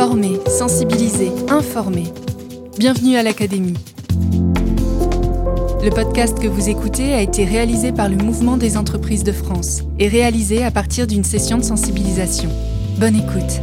Former, sensibiliser, informer. Bienvenue à l'Académie. Le podcast que vous écoutez a été réalisé par le Mouvement des entreprises de France et réalisé à partir d'une session de sensibilisation. Bonne écoute.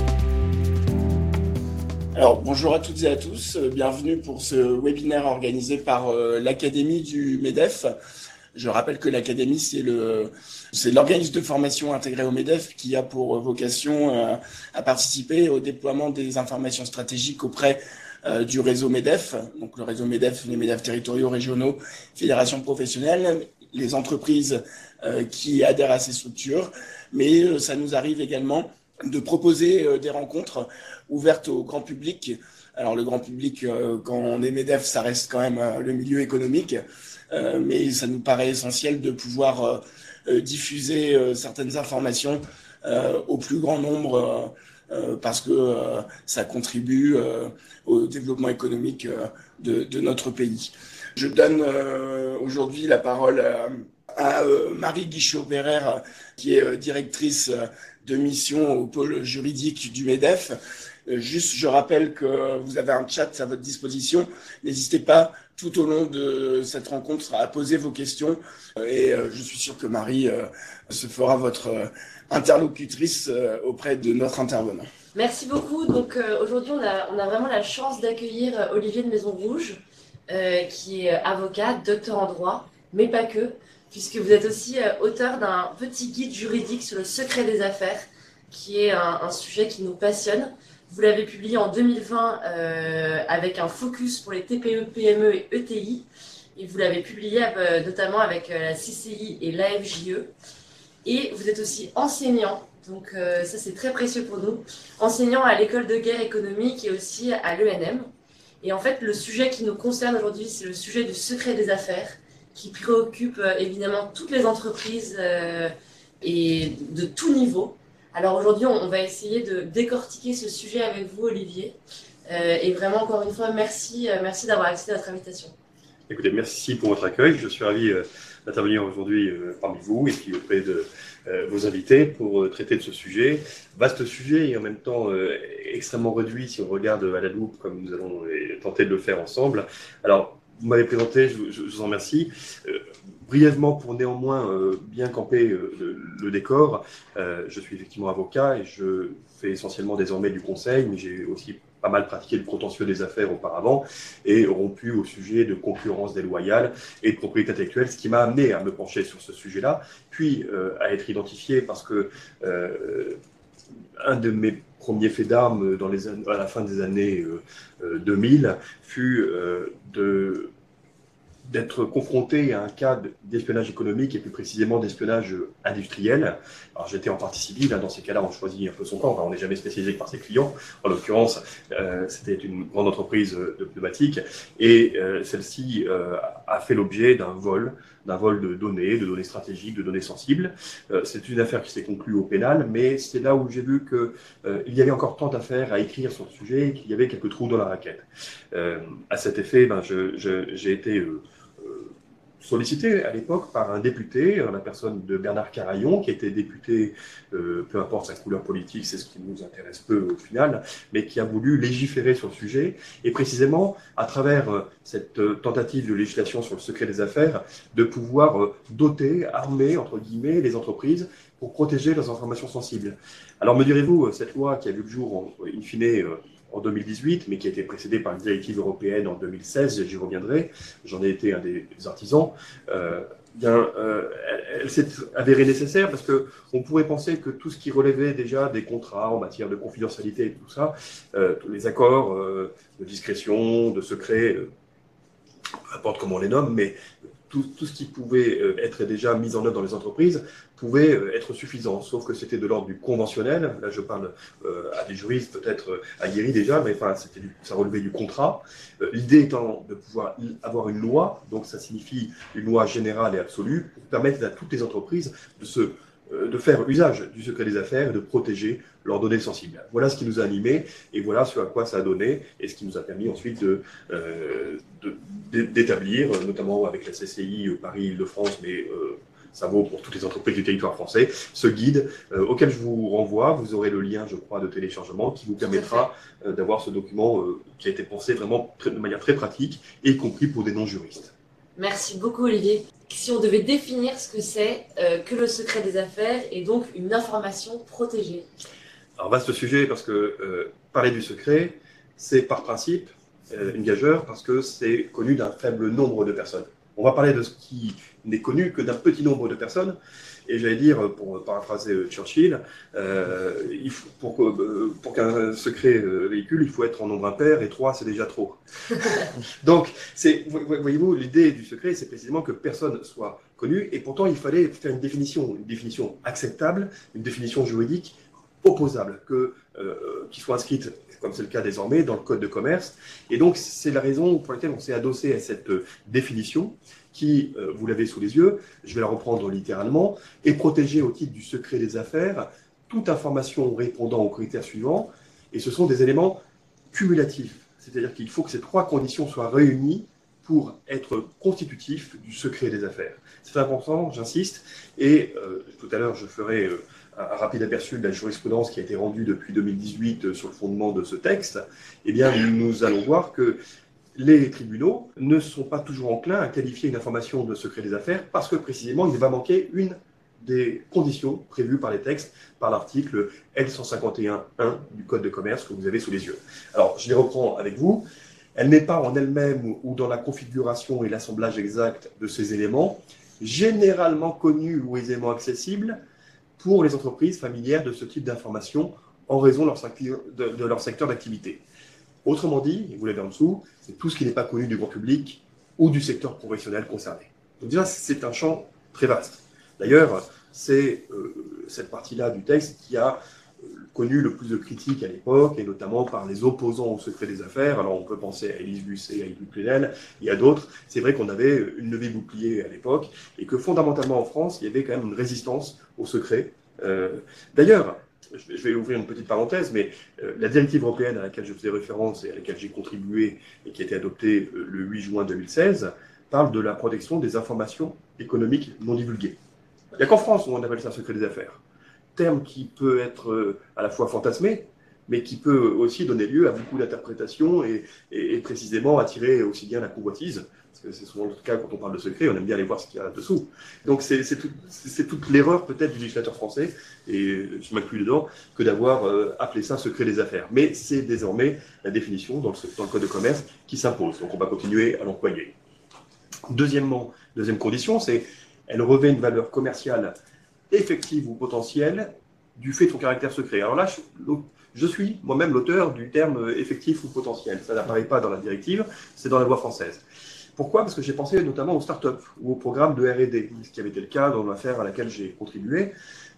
Alors, bonjour à toutes et à tous. Bienvenue pour ce webinaire organisé par l'Académie du MEDEF. Je rappelle que l'Académie, c'est l'organisme de formation intégré au MEDEF qui a pour vocation à participer au déploiement des informations stratégiques auprès du réseau MEDEF. Donc, le réseau MEDEF, les MEDEF territoriaux, régionaux, fédérations professionnelles, les entreprises qui adhèrent à ces structures. Mais ça nous arrive également de proposer des rencontres ouvertes au grand public. Alors, le grand public, quand on est MEDEF, ça reste quand même le milieu économique. Mais ça nous paraît essentiel de pouvoir diffuser certaines informations au plus grand nombre parce que ça contribue au développement économique de notre pays. Je donne aujourd'hui la parole à Marie Guichot-Pereire, qui est directrice de mission au pôle juridique du MEDEF. Juste, je rappelle que vous avez un chat à votre disposition. N'hésitez pas tout au long de cette rencontre à poser vos questions. Et je suis sûr que Marie se fera votre interlocutrice auprès de notre intervenant. Merci beaucoup. Donc aujourd'hui, on a vraiment la chance d'accueillir Olivier de Maison Rouge, qui est avocat, docteur en droit, mais pas que, puisque vous êtes aussi auteur d'un petit guide juridique sur le secret des affaires, qui est un sujet qui nous passionne. Vous l'avez publié en 2020 avec un focus pour les TPE, PME et ETI. Et vous l'avez publié notamment avec la CCI et l'AFJE. Et vous êtes aussi enseignant, donc ça c'est très précieux pour nous. Enseignant à l'école de guerre économique et aussi à l'ENM. Et en fait, le sujet qui nous concerne aujourd'hui, c'est le sujet du secret des affaires, qui préoccupe évidemment toutes les entreprises et de tout niveau. Alors aujourd'hui, on va essayer de décortiquer ce sujet avec vous, Olivier. Et vraiment, encore une fois, merci d'avoir accepté notre invitation. Écoutez, merci pour votre accueil. Je suis ravi d'intervenir aujourd'hui parmi vous et puis auprès de vos invités pour traiter de ce sujet. Vaste sujet et en même temps extrêmement réduit si on regarde à la loupe comme nous allons tenter de le faire ensemble. Alors, vous m'avez présenté, je vous en remercie. Brièvement, pour néanmoins bien camper le décor, je suis effectivement avocat et je fais essentiellement désormais du conseil, mais j'ai aussi pas mal pratiqué le contentieux des affaires auparavant et rompu au sujet de concurrence déloyale et de propriété intellectuelle, ce qui m'a amené à me pencher sur ce sujet-là, puis à être identifié parce que un de mes premiers faits d'armes à la fin des années 2000 fut d'être confronté à un cas d'espionnage économique et plus précisément d'espionnage industriel. Alors j'étais en partie civile, dans ces cas-là on choisit un peu son camp, on n'est jamais spécialisé par ses clients. En l'occurrence, c'était une grande entreprise de pneumatique et celle-ci a fait l'objet d'un vol de données stratégiques, de données sensibles. C'est une affaire qui s'est conclue au pénal, mais c'est là où j'ai vu qu'il y avait encore tant d'affaires à écrire sur le sujet et qu'il y avait quelques trous dans la raquette. À cet effet, j'ai été sollicité à l'époque par un député, la personne de Bernard Carayon, qui était député, peu importe sa couleur politique, c'est ce qui nous intéresse peu au final, mais qui a voulu légiférer sur le sujet, et précisément à travers cette tentative de législation sur le secret des affaires, de pouvoir doter, armer, entre guillemets, les entreprises pour protéger leurs informations sensibles. Alors me direz-vous, cette loi qui a vu le jour, in fine, en 2018, mais qui a été précédée par une directive européenne en 2016, j'y reviendrai, j'en ai été un des artisans, elle s'est avérée nécessaire parce qu'on pourrait penser que tout ce qui relevait déjà des contrats en matière de confidentialité et tout ça, tous les accords de discrétion, de secret, peu importe comment on les nomme, mais tout ce qui pouvait être déjà mis en œuvre dans les entreprises pouvait être suffisant, sauf que c'était de l'ordre du conventionnel. Là, je parle à des juristes peut-être aguerris déjà, mais enfin, ça relevait du contrat. L'idée étant de pouvoir avoir une loi, donc ça signifie une loi générale et absolue, pour permettre à toutes les entreprises de faire usage du secret des affaires et de protéger leurs données sensibles. Voilà ce qui nous a animés et voilà ce à quoi ça a donné et ce qui nous a permis ensuite d'établir, notamment avec la CCI Paris-Île-de-France, mais ça vaut pour toutes les entreprises du territoire français, ce guide auquel je vous renvoie. Vous aurez le lien, je crois, de téléchargement qui vous permettra d'avoir ce document qui a été pensé vraiment de manière très pratique, et y compris pour des non-juristes. Merci beaucoup, Olivier. Si on devait définir ce que c'est que le secret des affaires et donc une information protégée. Alors, vaste sujet, parce que parler du secret, c'est par principe une gageure, parce que c'est connu d'un faible nombre de personnes. On va parler de ce qui n'est connu que d'un petit nombre de personnes. Et j'allais dire, pour paraphraser Churchill, pour qu'un secret véhicule, il faut être en nombre impair, et 3, c'est déjà trop. Donc, voyez-vous, l'idée du secret, c'est précisément que personne soit connu, et pourtant, il fallait faire une définition acceptable, une définition juridique opposable, qui soit inscrite, comme c'est le cas désormais, dans le Code de commerce. Et donc, c'est la raison pour laquelle on s'est adossé à cette définition qui, vous l'avez sous les yeux, je vais la reprendre littéralement, est protégée au titre du secret des affaires toute information répondant aux critères suivants, et ce sont des éléments cumulatifs. C'est-à-dire qu'il faut que ces 3 conditions soient réunies pour être constitutifs du secret des affaires. C'est important, j'insiste, et tout à l'heure, je ferai un rapide aperçu de la jurisprudence qui a été rendue depuis 2018 sur le fondement de ce texte. Eh bien, nous allons voir que les tribunaux ne sont pas toujours enclins à qualifier une information de secret des affaires parce que précisément il va manquer une des conditions prévues par les textes, par l'article L151.1 du Code de commerce que vous avez sous les yeux. Alors, je les reprends avec vous. Elle n'est pas en elle-même ou dans la configuration et l'assemblage exact de ces éléments généralement connus ou aisément accessibles pour les entreprises familières de ce type d'information en raison de leur secteur d'activité. Autrement dit, et vous l'avez en dessous, c'est tout ce qui n'est pas connu du grand public ou du secteur professionnel concerné. Donc déjà, c'est un champ très vaste. D'ailleurs, c'est cette partie-là du texte qui a connu le plus de critiques à l'époque, et notamment par les opposants au secret des affaires. Alors on peut penser à Élise Lucet, à Yves Plenel, et à d'autres. C'est vrai qu'on avait une levée bouclier à l'époque, et que fondamentalement en France, il y avait quand même une résistance au secret. D'ailleurs, je vais ouvrir une petite parenthèse, mais la directive européenne à laquelle je faisais référence et à laquelle j'ai contribué et qui a été adoptée le 8 juin 2016 parle de la protection des informations économiques non divulguées. Il n'y a qu'en France où on appelle ça secret des affaires. Terme qui peut être à la fois fantasmé, mais qui peut aussi donner lieu à beaucoup d'interprétations et précisément attirer aussi bien la convoitise, parce que c'est souvent le cas quand on parle de secret, on aime bien aller voir ce qu'il y a dessous. Donc c'est toute l'erreur peut-être du législateur français, et je m'inclus dedans, que d'avoir appelé ça secret des affaires. Mais c'est désormais la définition dans le Code de commerce qui s'impose, donc on va continuer à l'employer. Deuxième condition, c'est elle revêt une valeur commerciale effective ou potentielle du fait de son caractère secret. Alors là, je suis moi-même l'auteur du terme effectif ou potentiel. Ça n'apparaît pas dans la directive, c'est dans la loi française. Pourquoi ? Parce que j'ai pensé notamment aux startups ou aux programmes de R&D, ce qui avait été le cas dans l'affaire à laquelle j'ai contribué.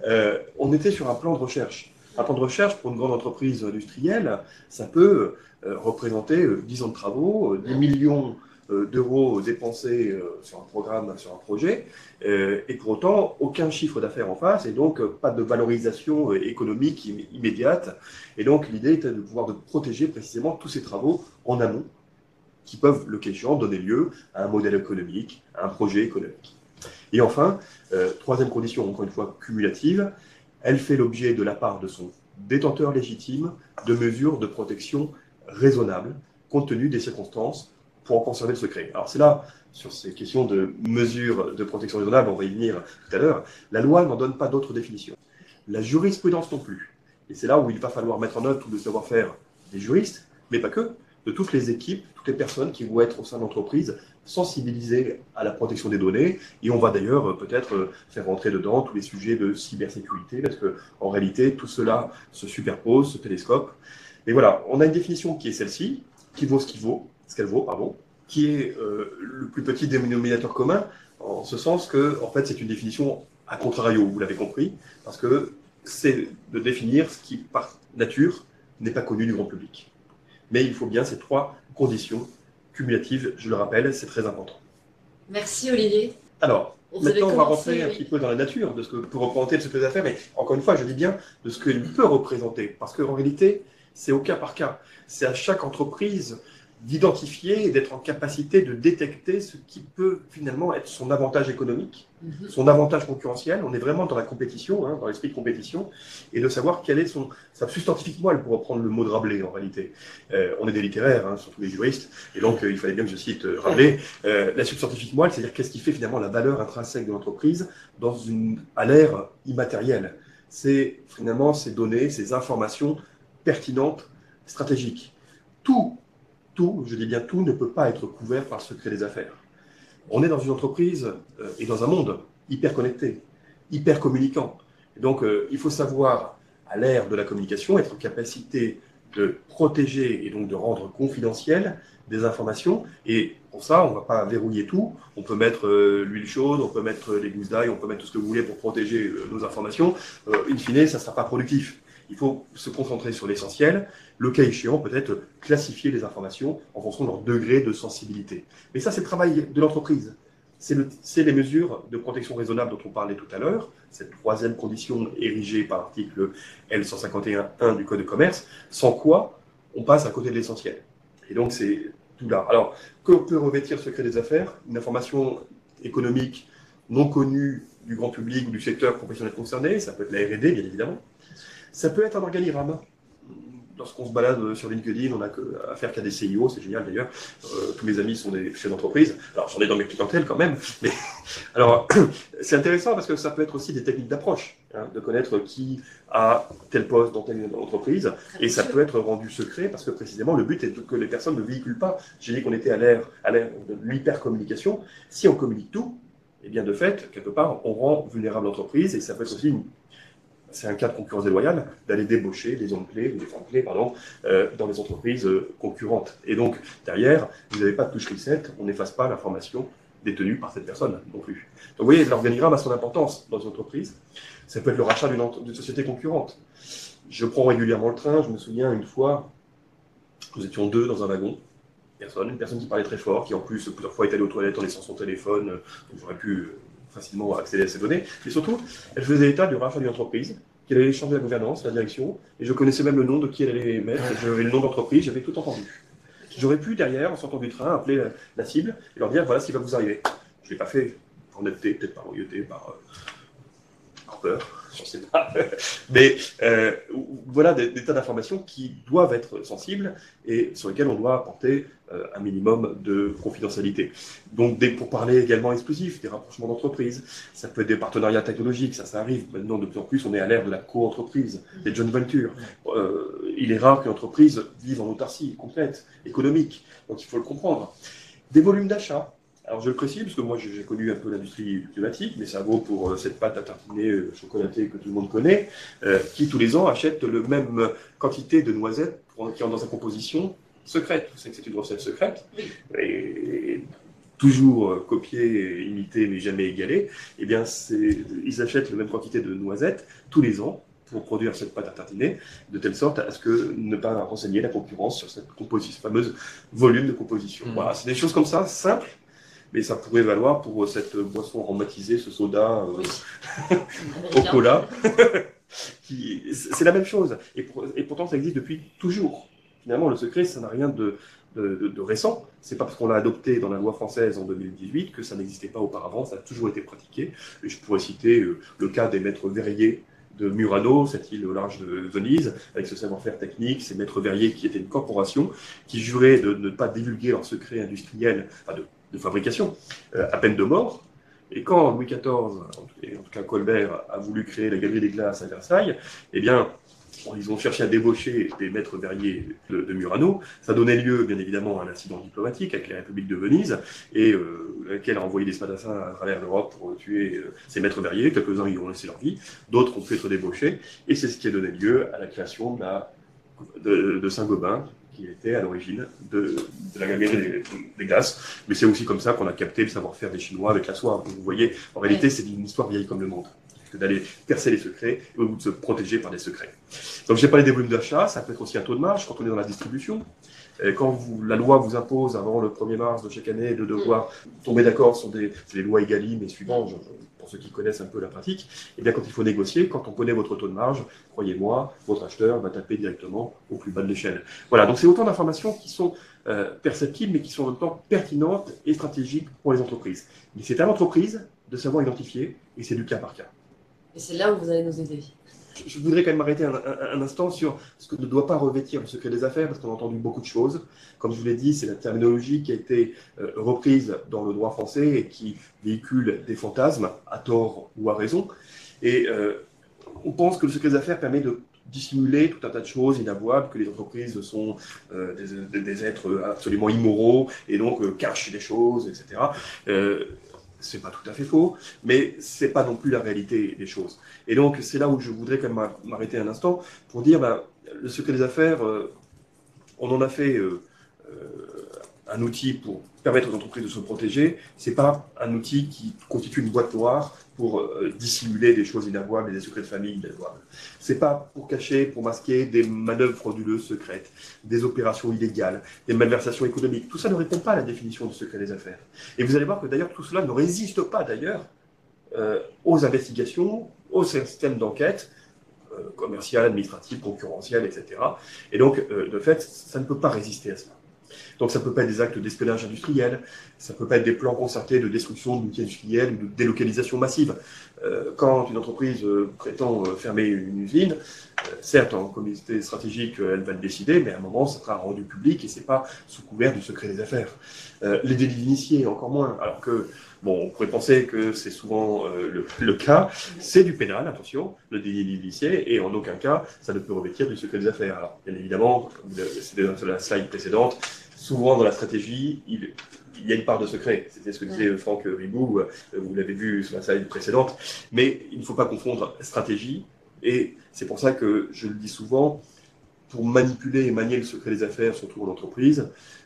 On était sur un plan de recherche. Un plan de recherche pour une grande entreprise industrielle, ça peut représenter 10 ans de travaux, des millions d'euros dépensés sur un programme, sur un projet, et pour autant, aucun chiffre d'affaires en face, et donc pas de valorisation économique immédiate. Et donc, l'idée était de pouvoir protéger précisément tous ces travaux en amont, qui peuvent, le cas échéant, donner lieu à un modèle économique, à un projet économique. Et enfin, troisième condition, encore une fois cumulative, elle fait l'objet de la part de son détenteur légitime de mesures de protection raisonnables, compte tenu des circonstances, pour en conserver le secret. Alors c'est là, sur ces questions de mesures de protection raisonnable, on va y venir tout à l'heure, la loi n'en donne pas d'autre définition. La jurisprudence non plus. Et c'est là où il va falloir mettre en œuvre tout le savoir-faire des juristes, mais pas que, de toutes les équipes, toutes les personnes qui vont être au sein de l'entreprise sensibilisées à la protection des données. Et on va d'ailleurs peut-être faire rentrer dedans tous les sujets de cybersécurité, parce qu'en réalité, tout cela se superpose, se télescope. Mais voilà, on a une définition qui est celle-ci, qui vaut ce qu'elle vaut, qui est le plus petit dénominateur commun, en ce sens que, en fait, c'est une définition à contrario, vous l'avez compris, parce que c'est de définir ce qui, par nature, n'est pas connu du grand public. Mais il faut bien ces 3 conditions cumulatives, je le rappelle, c'est très important. Merci Olivier. Alors, maintenant on va rentrer un petit peu dans la nature de ce que peut représenter le secret des affaires, mais encore une fois, je dis bien de ce qu'il peut représenter, parce qu'en réalité, c'est au cas par cas. C'est à chaque entreprise d'identifier et d'être en capacité de détecter ce qui peut finalement être son avantage économique, son avantage concurrentiel. On est vraiment dans la compétition, dans l'esprit de compétition, et de savoir quel est sa substantifique moelle, pour reprendre le mot de Rabelais en réalité. On est des littéraires, surtout les juristes, et donc il fallait bien que je cite Rabelais. La substantifique moelle, c'est-à-dire qu'est-ce qui fait finalement la valeur intrinsèque de l'entreprise à l'ère immatérielle. C'est finalement ces données, ces informations pertinentes, stratégiques. Tout, je dis bien tout, ne peut pas être couvert par le secret des affaires. On est dans une entreprise et dans un monde hyper connecté, hyper communicant. Et donc, il faut savoir, à l'ère de la communication, être en capacité de protéger et donc de rendre confidentielles des informations. Et pour ça, on ne va pas verrouiller tout. On peut mettre l'huile chaude, on peut mettre les gousses d'ail, on peut mettre tout ce que vous voulez pour protéger nos informations. In fine, ça ne sera pas productif. Il faut se concentrer sur l'essentiel, le cas échéant, peut-être classifier les informations en fonction de leur degré de sensibilité. Mais ça, c'est le travail de l'entreprise. C'est les mesures de protection raisonnable dont on parlait tout à l'heure, cette troisième condition érigée par l'article L151.1 du Code de commerce, sans quoi on passe à côté de l'essentiel. Et donc, c'est tout là. Alors, que peut revêtir le secret des affaires? Une information économique non connue du grand public ou du secteur professionnel concerné, ça peut être la R&D, bien évidemment. Ça peut être un organigramme. Lorsqu'on se balade sur LinkedIn, on n'a affaire qu'à des CIO, c'est génial d'ailleurs. Tous mes amis sont des chefs d'entreprise. Alors, j'en ai dans mes clientèles quand même. Mais alors, c'est intéressant parce que ça peut être aussi des techniques d'approche, de connaître qui a tel poste dans telle entreprise. Et ça peut être rendu secret parce que précisément, le but est que les personnes ne véhiculent pas. J'ai dit qu'on était à l'ère de l'hypercommunication. Si on communique tout, eh bien de fait, quelque part, on rend vulnérable l'entreprise et ça peut être aussi c'est un cas de concurrence déloyale, d'aller débaucher des hommes clés, des femmes clés, dans les entreprises concurrentes. Et donc, derrière, vous n'avez pas de touche reset, on n'efface pas l'information détenue par cette personne non plus. Donc, vous voyez, l'organigramme a son importance dans une entreprise. Ça peut être le rachat d'une société concurrente. Je prends régulièrement le train, je me souviens une fois, nous étions deux dans un wagon, une personne qui parlait très fort, qui en plus plusieurs fois est allée aux toilettes en laissant son téléphone, donc j'aurais pu facilement accéder à ces données, mais surtout, elle faisait état du rachat d'une entreprise, qu'elle allait changer la gouvernance, la direction, et je connaissais même le nom de qui elle allait mettre, j'avais le nom d'entreprise, j'avais tout entendu. J'aurais pu, derrière, en sortant du train, appeler la cible et leur dire, voilà ce qui va vous arriver. Je ne l'ai pas fait, par honnêteté, peut-être par loyauté, par peur, je ne sais pas. Mais voilà des tas d'informations qui doivent être sensibles et sur lesquelles on doit apporter un minimum de confidentialité. Donc des pourparlers également exclusifs, des rapprochements d'entreprises, ça peut être des partenariats technologiques, ça arrive maintenant de plus en plus, on est à l'ère de la co-entreprise, des joint ventures. Il est rare qu'une entreprise vive en autarcie complète, économique, donc il faut le comprendre. Des volumes d'achat. Alors je le précise, parce que moi j'ai connu un peu l'industrie climatique, mais ça vaut pour cette pâte à tartiner chocolatée que tout le monde connaît, qui tous les ans achète la même quantité de noisettes qui ont dans sa composition secrète. Vous savez que c'est une recette secrète, et toujours copiée, imitée, mais jamais égalée. Eh bien, ils achètent la même quantité de noisettes tous les ans pour produire cette pâte à tartiner, de telle sorte à ce que ne pas renseigner la concurrence sur cette fameuse volume de composition. Voilà, c'est des choses comme ça, simples, mais ça pourrait valoir pour cette boisson aromatisée, ce soda au cola. C'est la même chose. Et pourtant, ça existe depuis toujours. Finalement, le secret, ça n'a rien de récent. C'est pas parce qu'on l'a adopté dans la loi française en 2018 que ça n'existait pas auparavant. Ça a toujours été pratiqué. Et je pourrais citer le cas des maîtres verriers de Murano, cette île au large de Venise, avec ce savoir-faire technique, ces maîtres verriers qui étaient une corporation, qui juraient de ne pas divulguer leurs secrets industriels, enfin de fabrication, à peine de mort. Et quand Louis XIV, et en tout cas Colbert, a voulu créer la Galerie des Glaces à Versailles, eh bien, ils ont cherché à débaucher des maîtres verriers de Murano. Ça donnait lieu, bien évidemment, à un incident diplomatique avec la République de Venise, et laquelle a envoyé des spadassins à travers l'Europe pour tuer ces maîtres verriers. Quelques-uns y ont laissé leur vie, d'autres ont pu être débauchés, et c'est ce qui a donné lieu à la création de Saint-Gobain, qui était à l'origine de la Galerie des Glaces. Mais c'est aussi comme ça qu'on a capté le savoir-faire des Chinois avec la soie. Vous voyez, en réalité, c'est une histoire vieille comme le monde. que d'aller percer les secrets ou de se protéger par des secrets. Donc j'ai parlé des volumes d'achat, ça peut être aussi un taux de marge quand on est dans la distribution. Quand la loi vous impose avant le 1er mars de chaque année de devoir tomber d'accord sur les lois Egalim et suivantes, pour ceux qui connaissent un peu la pratique, et bien quand il faut négocier, quand on connaît votre taux de marge, croyez-moi, votre acheteur va taper directement au plus bas de l'échelle. Voilà, donc c'est autant d'informations qui sont perceptibles, mais qui sont en même temps pertinentes et stratégiques pour les entreprises. Mais c'est à l'entreprise de savoir identifier, et c'est du cas par cas. Et c'est là où vous allez nous aider. Je voudrais quand même m'arrêter un instant sur ce que ne doit pas revêtir le secret des affaires, parce qu'on a entendu beaucoup de choses. Comme je vous l'ai dit, c'est la terminologie qui a été reprise dans le droit français et qui véhicule des fantasmes, à tort ou à raison. Et on pense que le secret des affaires permet de dissimuler tout un tas de choses inavouables, que les entreprises sont des êtres absolument immoraux et donc cachent des choses, etc. C'est pas tout à fait faux, mais c'est pas non plus la réalité des choses. Et donc, c'est là où je voudrais quand même m'arrêter un instant pour dire, le secret des affaires, on en a fait un outil pour permettre aux entreprises de se protéger. C'est pas un outil qui constitue une boîte noire pour dissimuler des choses inavouables et des secrets de famille inavouables. C'est pas pour cacher, pour masquer des manœuvres frauduleuses secrètes, des opérations illégales, des malversations économiques. Tout ça ne répond pas à la définition du secret des affaires. Et vous allez voir que d'ailleurs tout cela ne résiste pas d'ailleurs aux investigations, au système d'enquête commercial, administratif, concurrentiel, etc. Et donc, de fait, ça ne peut pas résister à cela. Donc ça ne peut pas être des actes d'espionnage industriel, ça ne peut pas être des plans concertés de destruction d'outils industriels ou de délocalisation massive. Quand une entreprise prétend fermer une usine, certes, en comité stratégique, elle va le décider, mais à un moment, ça sera rendu public et ce n'est pas sous couvert du secret des affaires. Les délits d'initiés, encore moins, alors que, bon, on pourrait penser que c'est souvent le cas, c'est du pénal, attention, le délit d'initié, et en aucun cas, ça ne peut revêtir du secret des affaires. Alors, bien évidemment, c'était dans la slide précédente, souvent dans la stratégie, il y a une part de secret. C'était ce que disait Franck Ribou, vous l'avez vu sur la slide précédente. Mais il ne faut pas confondre stratégie, et c'est pour ça que je le dis souvent, pour manipuler et manier le secret des affaires, surtout en entreprise,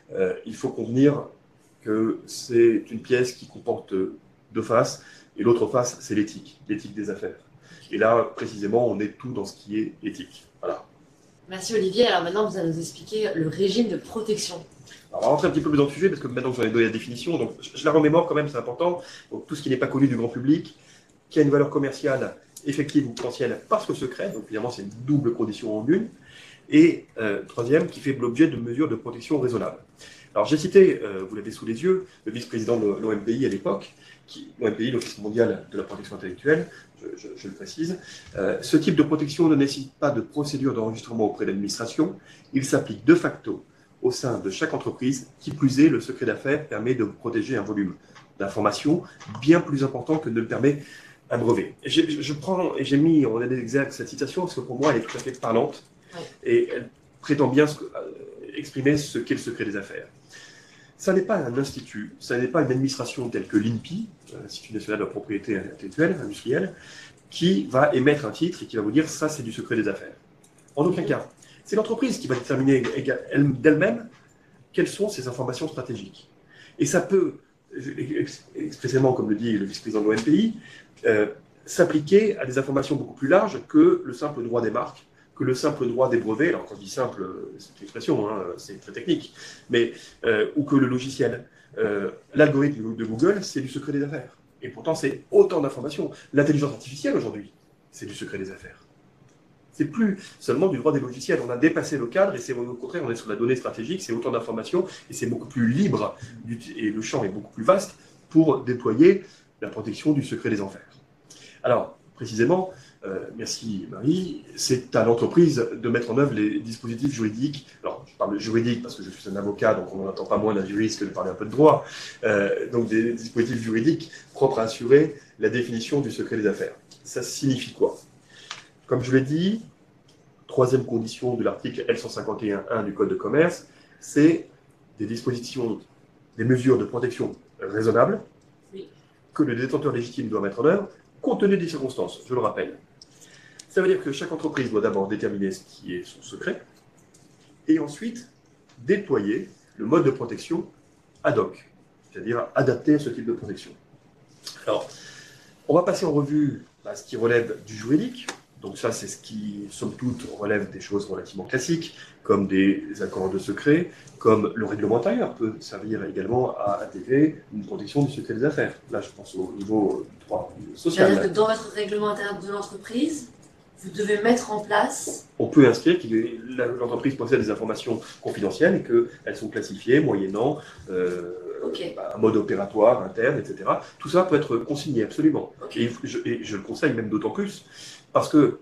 il faut convenir que c'est une pièce qui comporte deux faces, et l'autre face, c'est l'éthique des affaires. Et là, précisément, on est tout dans ce qui est éthique. Voilà. Merci Olivier. Alors maintenant, vous allez nous expliquer le régime de protection. Alors, on va rentrer un petit peu plus dans le sujet, parce que maintenant que j'en ai donné la définition, donc je la remémore quand même, c'est important. Donc, tout ce qui n'est pas connu du grand public, qui a une valeur commerciale effective ou potentielle parce que secret, donc évidemment c'est une double condition en une, et troisième, qui fait l'objet de mesures de protection raisonnables. Alors j'ai cité, vous l'avez sous les yeux, le vice-président de l'OMPI à l'époque, l'OMPI, l'Office mondial de la protection intellectuelle, je le précise. Ce type de protection ne nécessite pas de procédure d'enregistrement auprès de l'administration, il s'applique de facto au sein de chaque entreprise, qui plus est, le secret d'affaires permet de protéger un volume d'informations bien plus important que ne le permet un brevet. J'ai mis en exergue cette citation parce que pour moi elle est tout à fait parlante et elle prétend bien exprimer ce qu'est le secret des affaires. Ça n'est pas un institut, ça n'est pas une administration telle que l'INPI, l'Institut national de la propriété intellectuelle, industrielle, qui va émettre un titre et qui va vous dire ça c'est du secret des affaires. En aucun cas. C'est l'entreprise qui va déterminer d'elle-même quelles sont ses informations stratégiques. Et ça peut, expressément comme le dit le vice-président de l'OMPI, s'appliquer à des informations beaucoup plus larges que le simple droit des marques, que le simple droit des brevets, alors quand je dis simple, c'est une expression, hein, c'est très technique, mais, ou que le logiciel. L'algorithme de Google, c'est du secret des affaires. Et pourtant, c'est autant d'informations. L'intelligence artificielle, aujourd'hui, c'est du secret des affaires. C'est plus seulement du droit des logiciels. On a dépassé le cadre et c'est au contraire, on est sur la donnée stratégique, c'est autant d'informations et c'est beaucoup plus libre et le champ est beaucoup plus vaste pour déployer la protection du secret des affaires. Alors, précisément, merci Marie, c'est à l'entreprise de mettre en œuvre les dispositifs juridiques. Alors, je parle de juridique parce que je suis un avocat, donc on n'entend pas moins d'un juriste que de parler un peu de droit. Donc, des dispositifs juridiques propres à assurer la définition du secret des affaires. Ça signifie quoi ? Comme je l'ai dit, troisième condition de l'article L151.1 du Code de commerce, c'est des dispositions, des mesures de protection raisonnables que le détenteur légitime doit mettre en œuvre, compte tenu des circonstances, je le rappelle. Ça veut dire que chaque entreprise doit d'abord déterminer ce qui est son secret, et ensuite déployer le mode de protection ad hoc, c'est-à-dire adapté à ce type de protection. Alors, on va passer en revue ce qui relève du juridique. Donc ça, c'est ce qui, somme toute, relève des choses relativement classiques, comme des accords de secret, comme le règlement intérieur peut servir également à intégrer une protection du secret des affaires. Là, je pense au niveau du droit social. C'est-à-dire que dans votre règlement intérieur de l'entreprise, vous devez mettre en place... On peut inscrire que l'entreprise possède des informations confidentielles et qu'elles sont classifiées moyennant un mode opératoire interne, etc. Tout ça peut être consigné, absolument. Okay. Et je le conseille même d'autant plus, parce que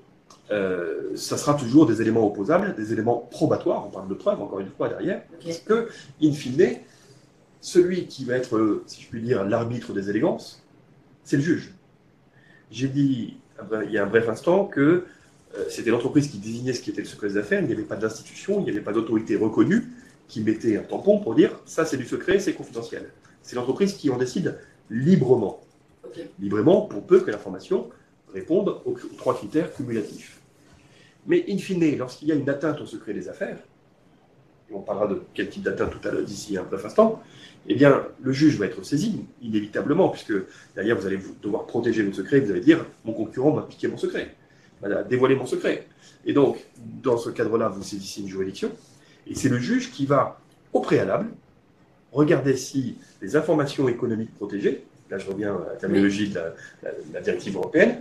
ça sera toujours des éléments opposables, des éléments probatoires, on parle de preuves encore une fois derrière, parce que, in fine, celui qui va être, si je puis dire, l'arbitre des élégances, c'est le juge. J'ai dit il y a un bref instant que c'était l'entreprise qui désignait ce qui était le secret des affaires, il n'y avait pas d'institution, il n'y avait pas d'autorité reconnue qui mettait un tampon pour dire ça c'est du secret, c'est confidentiel. C'est l'entreprise qui en décide librement. Okay. Librement pour peu que l'information réponde aux 3 critères cumulatifs. Mais in fine, lorsqu'il y a une atteinte au secret des affaires, et on parlera de quel type d'atteinte tout à l'heure d'ici un bref instant, eh bien, le juge va être saisi, inévitablement, puisque derrière, vous allez devoir protéger votre secret, vous allez dire « mon concurrent m'a piqué mon secret, m'a dévoilé mon secret ». Et donc, dans ce cadre-là, vous saisissez une juridiction, et c'est le juge qui va, au préalable, regarder si les informations économiques protégées, là je reviens à la terminologie de la directive européenne,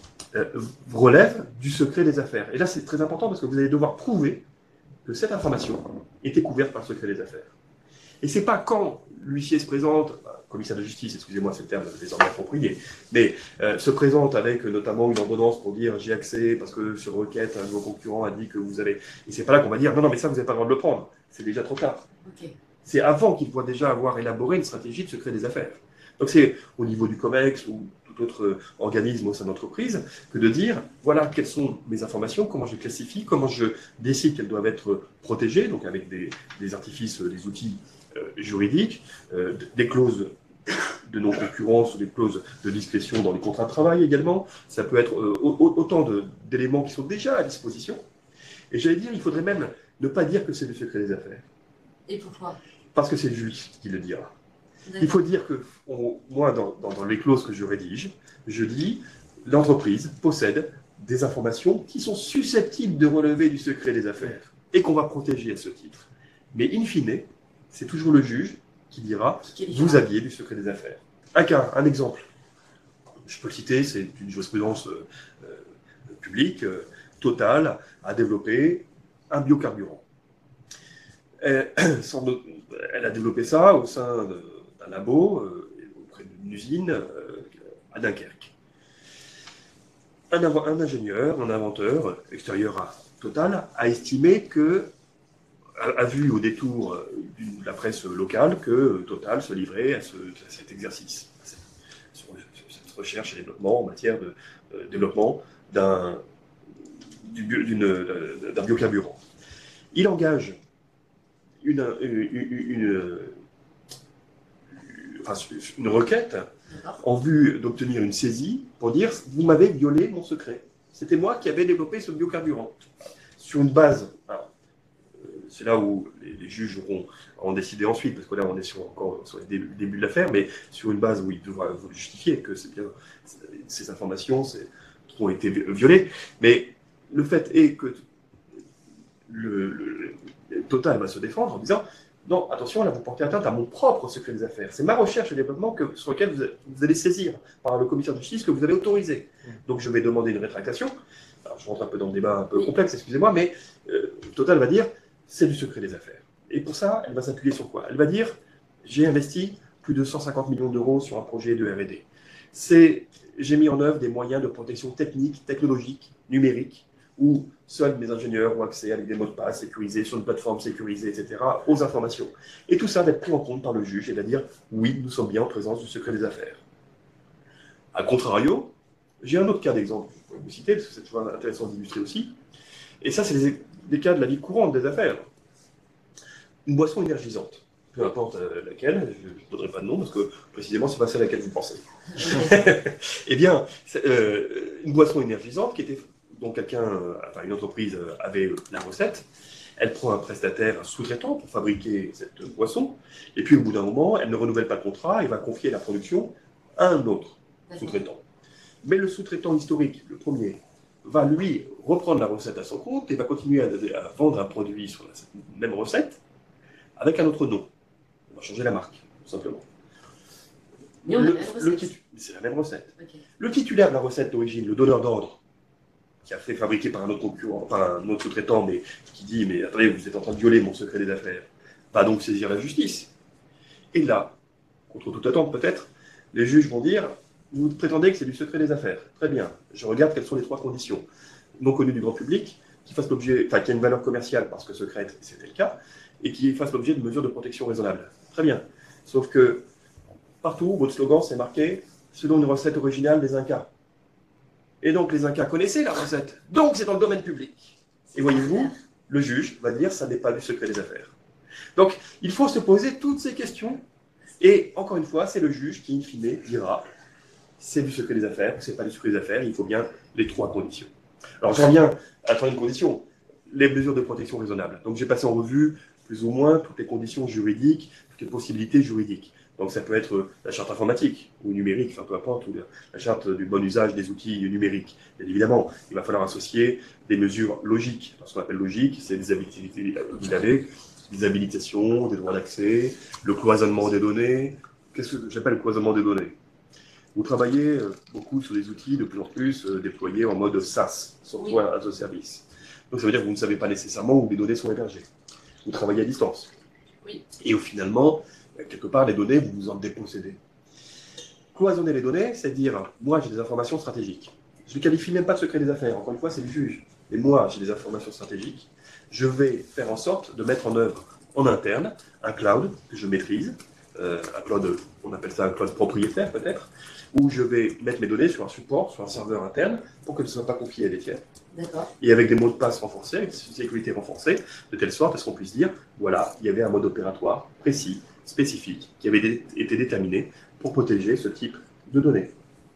relèvent du secret des affaires. Et là, c'est très important parce que vous allez devoir prouver que cette information était couverte par le secret des affaires. Et ce n'est pas quand l'huissier se présente, commissaire de justice, excusez-moi, c'est le terme désormais approprié, mais se présente avec notamment une ordonnance pour dire j'ai accès parce que sur requête, un de vos concurrents a dit que vous avez... Et c'est pas là qu'on va dire non, mais ça, vous n'avez pas le droit de le prendre. C'est déjà trop tard. Okay. C'est avant qu'il doit déjà avoir élaboré une stratégie de secret des affaires. Donc c'est au niveau du COMEX ou tout autre organisme au sein de l'entreprise que de dire voilà quelles sont mes informations, comment je les classifie, comment je décide qu'elles doivent être protégées, donc avec des artifices, des outils juridiques, des clauses de non-concurrence ou des clauses de discrétion dans les contrats de travail également. Ça peut être autant d'éléments qui sont déjà à disposition. Et j'allais dire, il faudrait même ne pas dire que c'est le secret des affaires. Et pourquoi ? Parce que c'est le juge qui le dira. Il faut dire que, moi, dans les clauses que je rédige, je dis l'entreprise possède des informations qui sont susceptibles de relever du secret des affaires et qu'on va protéger à ce titre. Mais in fine, c'est toujours le juge qui dira vous aviez du secret des affaires. Un exemple, je peux le citer, c'est une jurisprudence publique. Total a développé un biocarburant. Elle a développé ça au sein d'un labo auprès d'une usine à Dunkerque. Un ingénieur, un inventeur extérieur à Total a estimé a vu au détour de la presse locale que Total se livrait à cet exercice, cette recherche et développement en matière de développement d'un biocarburant. Il engage une requête en vue d'obtenir une saisie pour dire « vous m'avez violé mon secret. C'était moi qui avais développé ce biocarburant. » Sur une base, c'est là où les juges auront en décider ensuite, parce que là on est encore sur le début de l'affaire, mais sur une base où il devra justifier que c'est bien ces informations ont été violées. Mais le fait est que le Total va se défendre en disant non, attention, là vous portez atteinte à mon propre secret des affaires. C'est ma recherche et développement sur lequel vous allez saisir par le commissaire de justice que vous avez autorisé. Donc je vais demander une rétractation. Alors, je rentre un peu dans le débat un peu complexe, excusez-moi, mais Total va dire c'est du secret des affaires. Et pour ça, elle va s'appuyer sur quoi? Elle va dire j'ai investi plus de 150 millions d'euros sur un projet de R&D. J'ai mis en œuvre des moyens de protection technique, technologique, numérique, où seuls mes ingénieurs ont accès avec des mots de passe sécurisés sur une plateforme sécurisée, etc., aux informations. Et tout ça va être pris en compte par le juge et va dire oui, nous sommes bien en présence du secret des affaires. A contrario, j'ai un autre cas d'exemple que je pourrais vous citer, parce que c'est toujours intéressant d'illustrer aussi. Et ça, c'est des cas de la vie courante des affaires. Une boisson énergisante, peu importe laquelle, je ne donnerai pas de nom, parce que précisément, ce n'est pas celle à laquelle vous pensez. Eh bien, une boisson énergisante qui était... Donc une entreprise avait la recette, elle prend un prestataire, un sous-traitant pour fabriquer cette boisson, et puis au bout d'un moment, elle ne renouvelle pas le contrat et va confier la production à un autre sous-traitant. Mais le sous-traitant historique, le premier, va lui reprendre la recette à son compte et va continuer à vendre un produit sur la même recette avec un autre nom. On va changer la marque, tout simplement. Mais on a la même recette. C'est la même recette. Ok. Le titulaire de la recette d'origine, le donneur d'ordre, qui a fait fabriquer par un autre concurrent, enfin un autre sous-traitant, mais qui dit mais attendez, vous êtes en train de violer mon secret des affaires, va donc saisir la justice. Et là, contre toute attente peut-être, les juges vont dire vous prétendez que c'est du secret des affaires. Très bien. Je regarde quelles sont les 3 conditions non connues du grand public, qui fassent l'objet, enfin qui a une valeur commerciale parce que secrète, c'était le cas, et qui fassent l'objet de mesures de protection raisonnables. Très bien. Sauf que partout, votre slogan, c'est marqué selon une recette originale des Incas. Et donc, les Incas connaissaient la recette. Donc, c'est dans le domaine public. Et voyez-vous, le juge va dire ça n'est pas du secret des affaires. Donc, il faut se poser toutes ces questions. Et encore une fois, c'est le juge qui, in fine, dira c'est du secret des affaires, c'est pas du secret des affaires, il faut bien les 3 conditions. Alors, j'en viens à la 3e condition, les mesures de protection raisonnables. Donc, j'ai passé en revue plus ou moins toutes les conditions juridiques, toutes les possibilités juridiques. Donc ça peut être la charte informatique ou numérique, enfin peu importe, ou la charte du bon usage des outils numériques. Bien évidemment, il va falloir associer des mesures logiques. Alors, ce qu'on appelle logique, c'est des habilitations, des droits d'accès, le cloisonnement des données. Qu'est-ce que j'appelle le cloisonnement des données? Vous travaillez beaucoup sur des outils de plus en plus déployés en mode SaaS, Software as a Service. Donc ça veut dire que vous ne savez pas nécessairement où les données sont hébergées. Vous travaillez à distance. Oui. Et finalement, quelque part, les données, vous vous en dépossédez. Cloisonner les données, c'est dire, moi j'ai des informations stratégiques. Je ne qualifie même pas de secret des affaires, encore une fois, c'est le juge. Mais moi, j'ai des informations stratégiques. Je vais faire en sorte de mettre en œuvre en interne un cloud que je maîtrise, un cloud, on appelle ça un cloud propriétaire peut-être, où je vais mettre mes données sur un support, sur un serveur interne, pour qu'elles ne soient pas confiées à des tiers. D'accord. Et avec des mots de passe renforcés, avec une sécurité renforcée, de telle sorte à ce qu'on puisse dire, voilà, il y avait un mode opératoire précis, spécifique, qui avait été déterminé pour protéger ce type de données.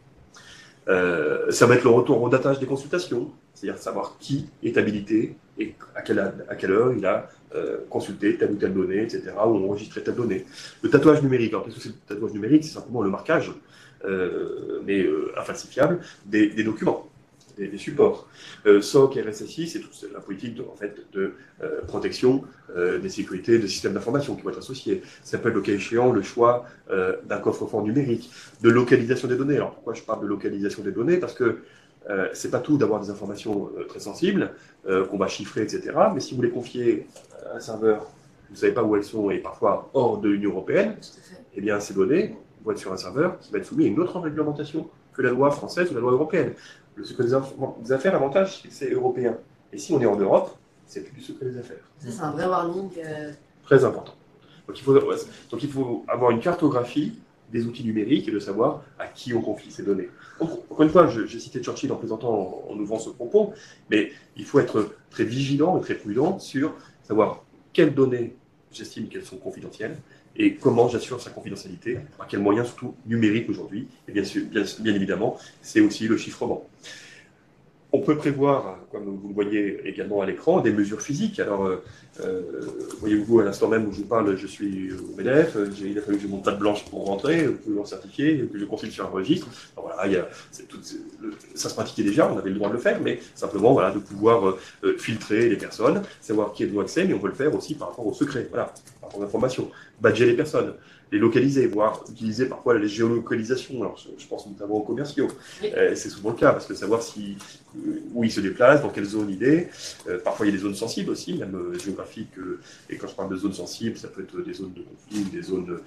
Ça va être le retour au datage des consultations, c'est-à-dire savoir qui est habilité et à quelle heure il a consulté telle ou telle donnée, etc., ou enregistré telle donnée. Le tatouage numérique, alors qu'est-ce que c'est le tatouage numérique? C'est simplement le marquage, mais infalsifiable, des documents, des supports. SOC, RSSI, c'est toute la politique de protection des sécurités de systèmes d'information qui vont être associés. Ça peut être le cas échéant le choix d'un coffre-fort numérique, de localisation des données. Alors pourquoi je parle de localisation des données? Parce que c'est pas tout d'avoir des informations très sensibles qu'on va chiffrer, etc. Mais si vous les confiez à un serveur, vous ne savez pas où elles sont et parfois hors de l'Union européenne, eh bien ces données vont être sur un serveur qui va être soumis à une autre réglementation que la loi française ou la loi européenne. Le secret des affaires, l'avantage, c'est que c'est européen. Et si on est en Europe, c'est plus du secret des affaires. Ça, c'est un vrai warning. Très important. Donc il faut avoir une cartographie des outils numériques et de savoir à qui on confie ces données. Donc, encore une fois, j'ai cité Churchill en plaisantant en ouvrant ce propos, mais il faut être très vigilant et très prudent sur savoir quelles données j'estime qu'elles sont confidentielles et comment j'assure sa confidentialité, par quels moyens, surtout numériques aujourd'hui. Et bien évidemment, c'est aussi le chiffrement. On peut prévoir, comme vous le voyez également à l'écran, des mesures physiques. Alors, voyez-vous, à l'instant même où je vous parle, je suis au MEDEF, il a fallu que je monte patte blanche pour rentrer, que je certifié, que je consulte sur un registre. Alors, voilà, ça se pratiquait déjà, on avait le droit de le faire, mais simplement voilà, de pouvoir filtrer les personnes, savoir qui a droit d'accès, mais on peut le faire aussi par rapport au secret, voilà, par rapport à l'information, badger les personnes, les localiser, voire utiliser parfois les géolocalisations. Alors, je pense notamment aux commerciaux. C'est souvent le cas, parce que savoir où ils se déplacent, dans quelle zone il est. Parfois, il y a des zones sensibles aussi, même géographiques. Et quand je parle de zones sensibles, ça peut être des zones de conflit, des zones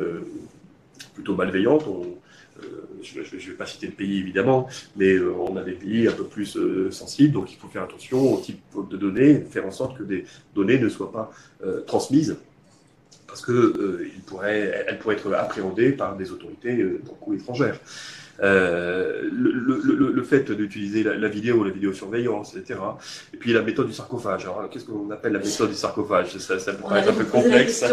plutôt malveillantes. Je ne vais pas citer de pays, évidemment, mais on a des pays un peu plus sensibles, donc il faut faire attention au type de données, faire en sorte que des données ne soient pas transmises, parce qu'elles pourraient être appréhendées par des autorités beaucoup étrangères. Le fait d'utiliser la vidéosurveillance, etc. Et puis la méthode du sarcophage. Alors, qu'est-ce qu'on appelle la méthode du sarcophage? Ça peut paraître un peu complexe.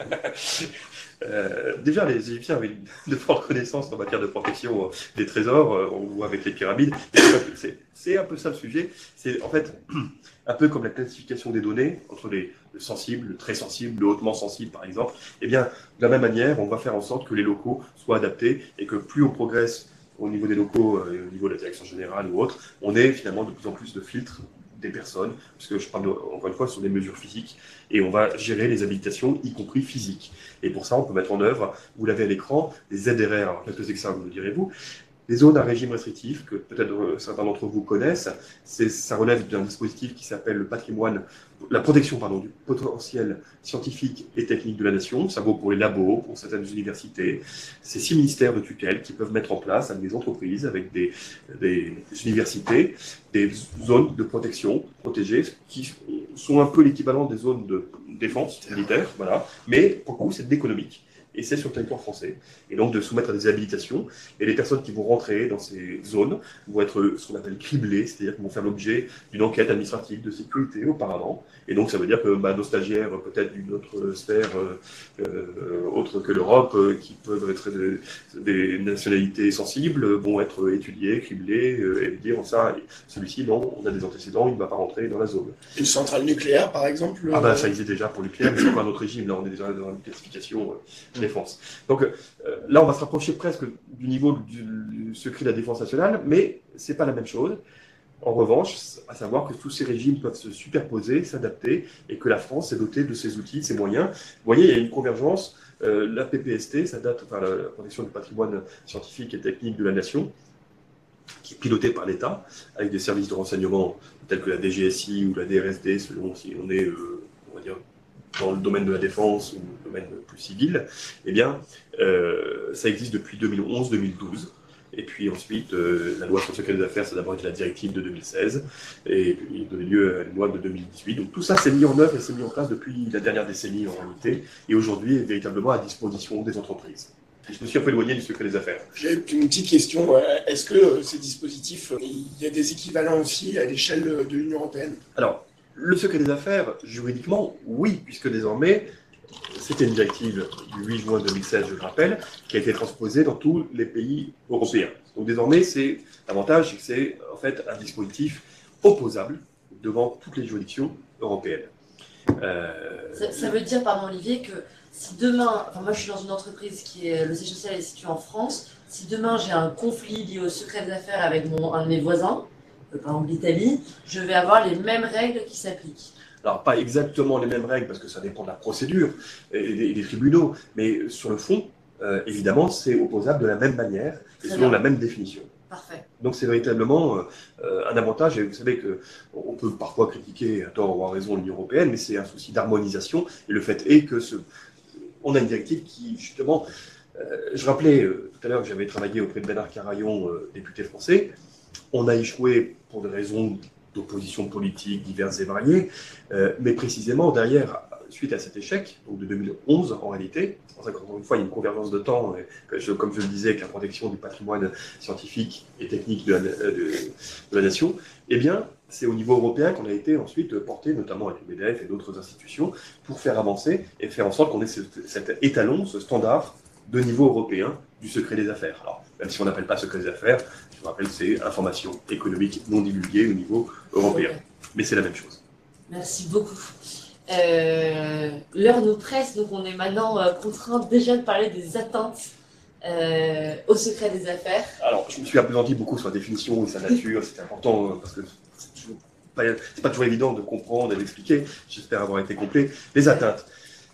Déjà, les Égyptiens avaient de fortes connaissances en matière de protection des trésors, on le voit avec les pyramides. C'est un peu ça le sujet. C'est en fait un peu comme la classification des données entre le sensible, le très sensible, le hautement sensible, par exemple. Eh bien, de la même manière, on va faire en sorte que les locaux soient adaptés et que plus on progresse au niveau des locaux, au niveau de la direction générale ou autre, on ait finalement de plus en plus de filtres des personnes, puisque je parle encore une fois, ce sont des mesures physiques, et on va gérer les habilitations, y compris physiques. Et pour ça, on peut mettre en œuvre, vous l'avez à l'écran, des ZRR. Alors, qu'est-ce que c'est que ça, vous me direz-vous? Les zones à régime restrictif, que peut-être certains d'entre vous connaissent, ça relève d'un dispositif qui s'appelle le patrimoine, la protection du potentiel scientifique et technique de la nation. Ça vaut pour les labos, pour certaines universités. C'est 6 ministères de tutelle qui peuvent mettre en place avec des entreprises, avec des universités, des zones de protection protégées qui sont un peu l'équivalent des zones de défense militaire, voilà. Mais pour le coup, c'est économique. Et c'est sur le territoire français. Et donc de soumettre à des habilitations. Et les personnes qui vont rentrer dans ces zones vont être ce qu'on appelle criblées, c'est-à-dire qu'ils vont faire l'objet d'une enquête administrative de sécurité auparavant. Et donc ça veut dire que nos stagiaires, peut-être d'une autre sphère autre que l'Europe, qui peuvent être des nationalités sensibles, vont être étudiés, criblés, et dire ça, celui-ci, non, on a des antécédents, il ne va pas rentrer dans la zone. Une centrale nucléaire, par exemple Ça existe déjà pour le nucléaire, mais c'est pas un autre régime. Là, on est déjà dans une classification défense. Donc là, on va se rapprocher presque du niveau du secret de la défense nationale, mais c'est pas la même chose. En revanche, à savoir que tous ces régimes peuvent se superposer, s'adapter, et que la France est dotée de ses outils, de ses moyens. Vous voyez, il y a une convergence. La PPST, ça date, la protection du patrimoine scientifique et technique de la nation, qui est pilotée par l'État, avec des services de renseignement tels que la DGSI ou la DRSD, selon si on est, on va dire, dans le domaine de la défense ou le domaine plus civil, eh bien, ça existe depuis 2011-2012. Et puis ensuite, la loi sur le secret des affaires, ça a d'abord été la directive de 2016, et puis il donnait lieu à une loi de 2018. Donc tout ça s'est mis en œuvre et s'est mis en place depuis la dernière décennie en réalité, et aujourd'hui est véritablement à disposition des entreprises. Et je me suis un peu éloigné du secret des affaires. J'ai une petite question. Est-ce que ces dispositifs, il y a des équivalents aussi à l'échelle de l'Union européenne? Alors, le secret des affaires, juridiquement, oui, puisque désormais, c'était une directive du 8 juin 2016, je le rappelle, qui a été transposée dans tous les pays européens. Donc désormais, l'avantage, c'est que c'est en fait un dispositif opposable devant toutes les juridictions européennes. Ça veut dire, pardon Olivier, que si demain, moi je suis dans une entreprise qui est, le siège social est situé en France, si demain j'ai un conflit lié au secret des affaires avec un de mes voisins, par exemple l'Italie, je vais avoir les mêmes règles qui s'appliquent. Alors, pas exactement les mêmes règles, parce que ça dépend de la procédure et des tribunaux, mais sur le fond, évidemment, c'est opposable de la même manière et selon la même définition. Parfait. Donc, c'est véritablement un avantage, et vous savez qu'on peut parfois critiquer, à tort ou à raison, l'Union européenne, mais c'est un souci d'harmonisation, et le fait est que on a une directive qui, justement, je rappelais tout à l'heure que j'avais travaillé auprès de Bernard Carayon, député français. On a échoué pour des raisons d'opposition politique diverses et variées, mais précisément derrière, suite à cet échec, donc de 2011 en réalité, c'est pour ça qu'encore une fois il y a une convergence de temps, comme je le disais, avec la protection du patrimoine scientifique et technique de la nation, eh bien c'est au niveau européen qu'on a été ensuite porté, notamment avec le MEDEF et d'autres institutions, pour faire avancer et faire en sorte qu'on ait cet étalon, ce standard de niveau européen du secret des affaires. Alors, même si on n'appelle pas secret des affaires, je vous rappelle, c'est information économique non divulguée au niveau européen. Mais c'est la même chose. Merci beaucoup. L'heure nous presse, donc on est maintenant contraint déjà de parler des atteintes au secret des affaires. Alors, je me suis appesanti beaucoup sur la définition et sa nature, c'est important parce que c'est pas toujours évident de comprendre et d'expliquer. J'espère avoir été complet. Les atteintes.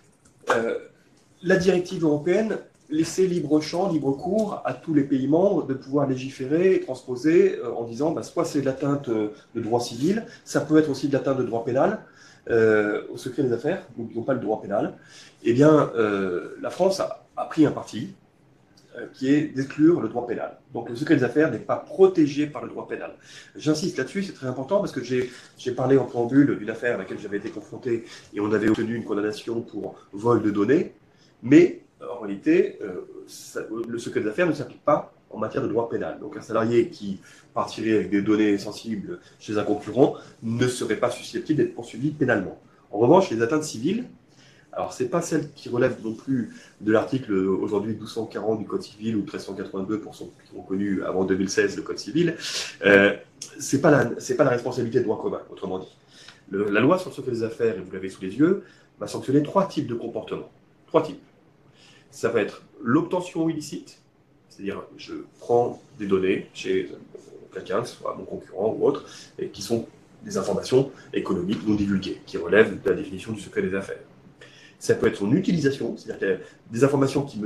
La directive européenne laisser libre champ, libre cours à tous les pays membres de pouvoir légiférer et transposer en disant soit c'est de l'atteinte de droit civil, ça peut être aussi de l'atteinte de droit pénal au secret des affaires, donc ils n'ont pas le droit pénal. Eh bien, la France a pris un parti qui est d'exclure le droit pénal. Donc le secret des affaires n'est pas protégé par le droit pénal. J'insiste là-dessus, c'est très important parce que j'ai parlé en préambule d'une affaire à laquelle j'avais été confronté et on avait obtenu une condamnation pour vol de données, mais en réalité, le secret des affaires ne s'applique pas en matière de droit pénal. Donc un salarié qui partirait avec des données sensibles chez un concurrent ne serait pas susceptible d'être poursuivi pénalement. En revanche, les atteintes civiles, alors ce n'est pas celles qui relèvent non plus de l'article aujourd'hui 1240 du Code civil ou 1382 pour ceux qui ont connu avant 2016 le Code civil, ce n'est pas la responsabilité de droit commun, autrement dit. La loi sur le secret des affaires, et vous l'avez sous les yeux, va sanctionner 3 types de comportements. 3 types. Ça va être l'obtention illicite, C'est-à-dire, je prends des données chez quelqu'un, que ce soit mon concurrent ou autre, et qui sont des informations économiques non divulguées, qui relèvent de la définition du secret des affaires. Ça peut être son utilisation, c'est-à-dire qu'il y a des informations qui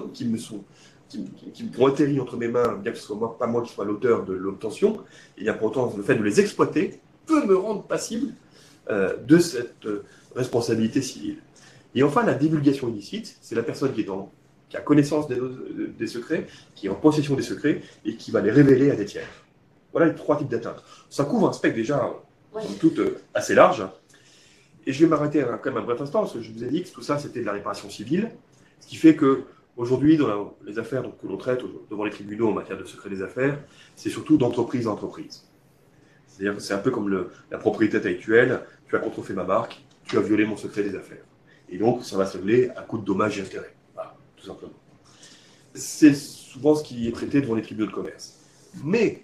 ont atterri entre mes mains, bien que ce soit pas moi qui sois l'auteur de l'obtention, et bien pourtant le fait de les exploiter peut me rendre passible de cette responsabilité civile. Et enfin, la divulgation illicite, c'est la personne qui a connaissance des secrets, qui est en possession des secrets et qui va les révéler à des tiers. Voilà les 3 types d'atteintes. Ça couvre un spectre déjà, somme toute, assez large. Et je vais m'arrêter quand même un bref instant, parce que je vous ai dit que tout ça, c'était de la réparation civile, ce qui fait qu'aujourd'hui, dans les affaires que l'on traite devant les tribunaux en matière de secret des affaires, c'est surtout d'entreprise à entreprise. C'est-à-dire que c'est un peu comme la propriété intellectuelle, tu as contrefait ma marque, tu as violé mon secret des affaires. Et donc, ça va se régler à coup de dommages et intérêts. Voilà, tout simplement. C'est souvent ce qui est traité devant les tribunaux de commerce. Mais,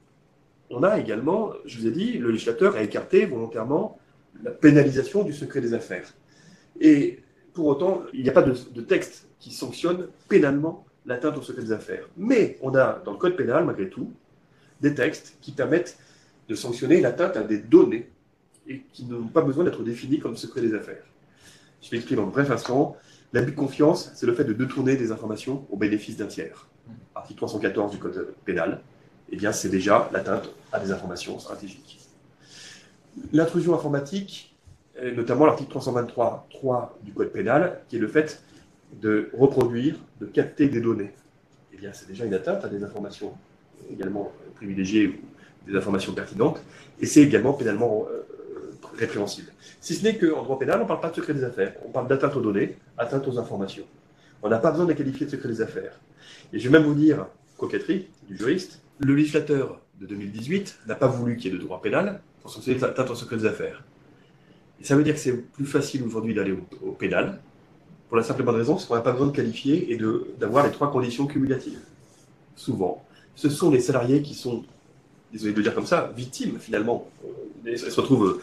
on a également, je vous ai dit, le législateur a écarté volontairement la pénalisation du secret des affaires. Et pour autant, il n'y a pas de texte qui sanctionne pénalement l'atteinte au secret des affaires. Mais on a, dans le code pénal, malgré tout, des textes qui permettent de sanctionner l'atteinte à des données et qui n'ont pas besoin d'être définies comme secret des affaires. Je m'exprime en bref instant. L'abus de confiance, c'est le fait de détourner des informations au bénéfice d'un tiers. Article 314 du code pénal, eh bien, c'est déjà l'atteinte à des informations stratégiques. L'intrusion informatique, notamment l'article 323.3 du code pénal, qui est le fait de reproduire, de capter des données. Eh bien, c'est déjà une atteinte à des informations également privilégiées ou des informations pertinentes, et c'est également pénalement répréhensible. Si ce n'est qu'en droit pénal, on ne parle pas de secret des affaires, on parle d'atteinte aux données, atteinte aux informations. On n'a pas besoin de les qualifier de secret des affaires. Et je vais même vous dire, coquetterie du juriste, le législateur de 2018 n'a pas voulu qu'il y ait de droit pénal pour sanctionner l'atteinte au secret des affaires. Et ça veut dire que c'est plus facile aujourd'hui d'aller au pénal, pour la simple et bonne raison qu'on n'a pas besoin de qualifier et d'avoir les 3 conditions cumulatives. Souvent, ce sont les salariés qui sont, désolé de le dire comme ça, victimes finalement. Ils se retrouvent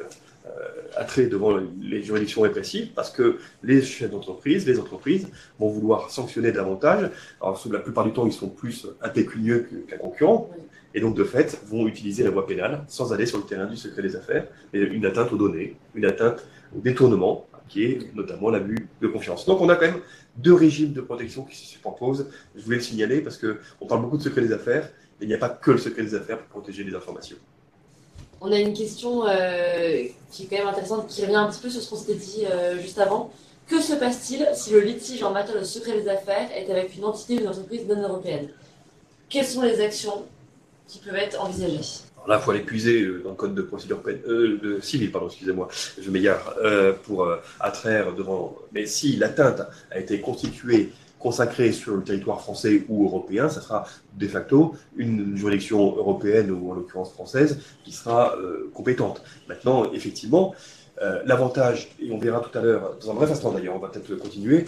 attraits devant les juridictions répressives parce que les chefs d'entreprise, les entreprises vont vouloir sanctionner davantage. Alors, la plupart du temps, ils sont plus impécunieux qu'un concurrent. Et donc, de fait, vont utiliser la voie pénale sans aller sur le terrain du secret des affaires, et une atteinte aux données, une atteinte au détournement, qui est notamment l'abus de confiance. Donc, on a quand même 2 régimes de protection qui se superposent. Je voulais le signaler parce qu'on parle beaucoup de secret des affaires, mais il n'y a pas que le secret des affaires pour protéger les informations. On a une question qui est quand même intéressante, qui revient un petit peu sur ce qu'on s'était dit juste avant. Que se passe-t-il si le litige en matière de secret des affaires est avec une entité ou une entreprise non européenne? Quelles sont les actions qui peuvent être envisagées? Alors là, il faut aller puiser dans le code de procédure civile, excusez-moi, je m'égare, pour attraire devant. Mais si l'atteinte a été consacrée sur le territoire français ou européen, ça sera de facto une juridiction européenne ou en l'occurrence française qui sera compétente. Maintenant, effectivement, l'avantage, et on verra tout à l'heure, dans un bref instant d'ailleurs, on va peut-être continuer,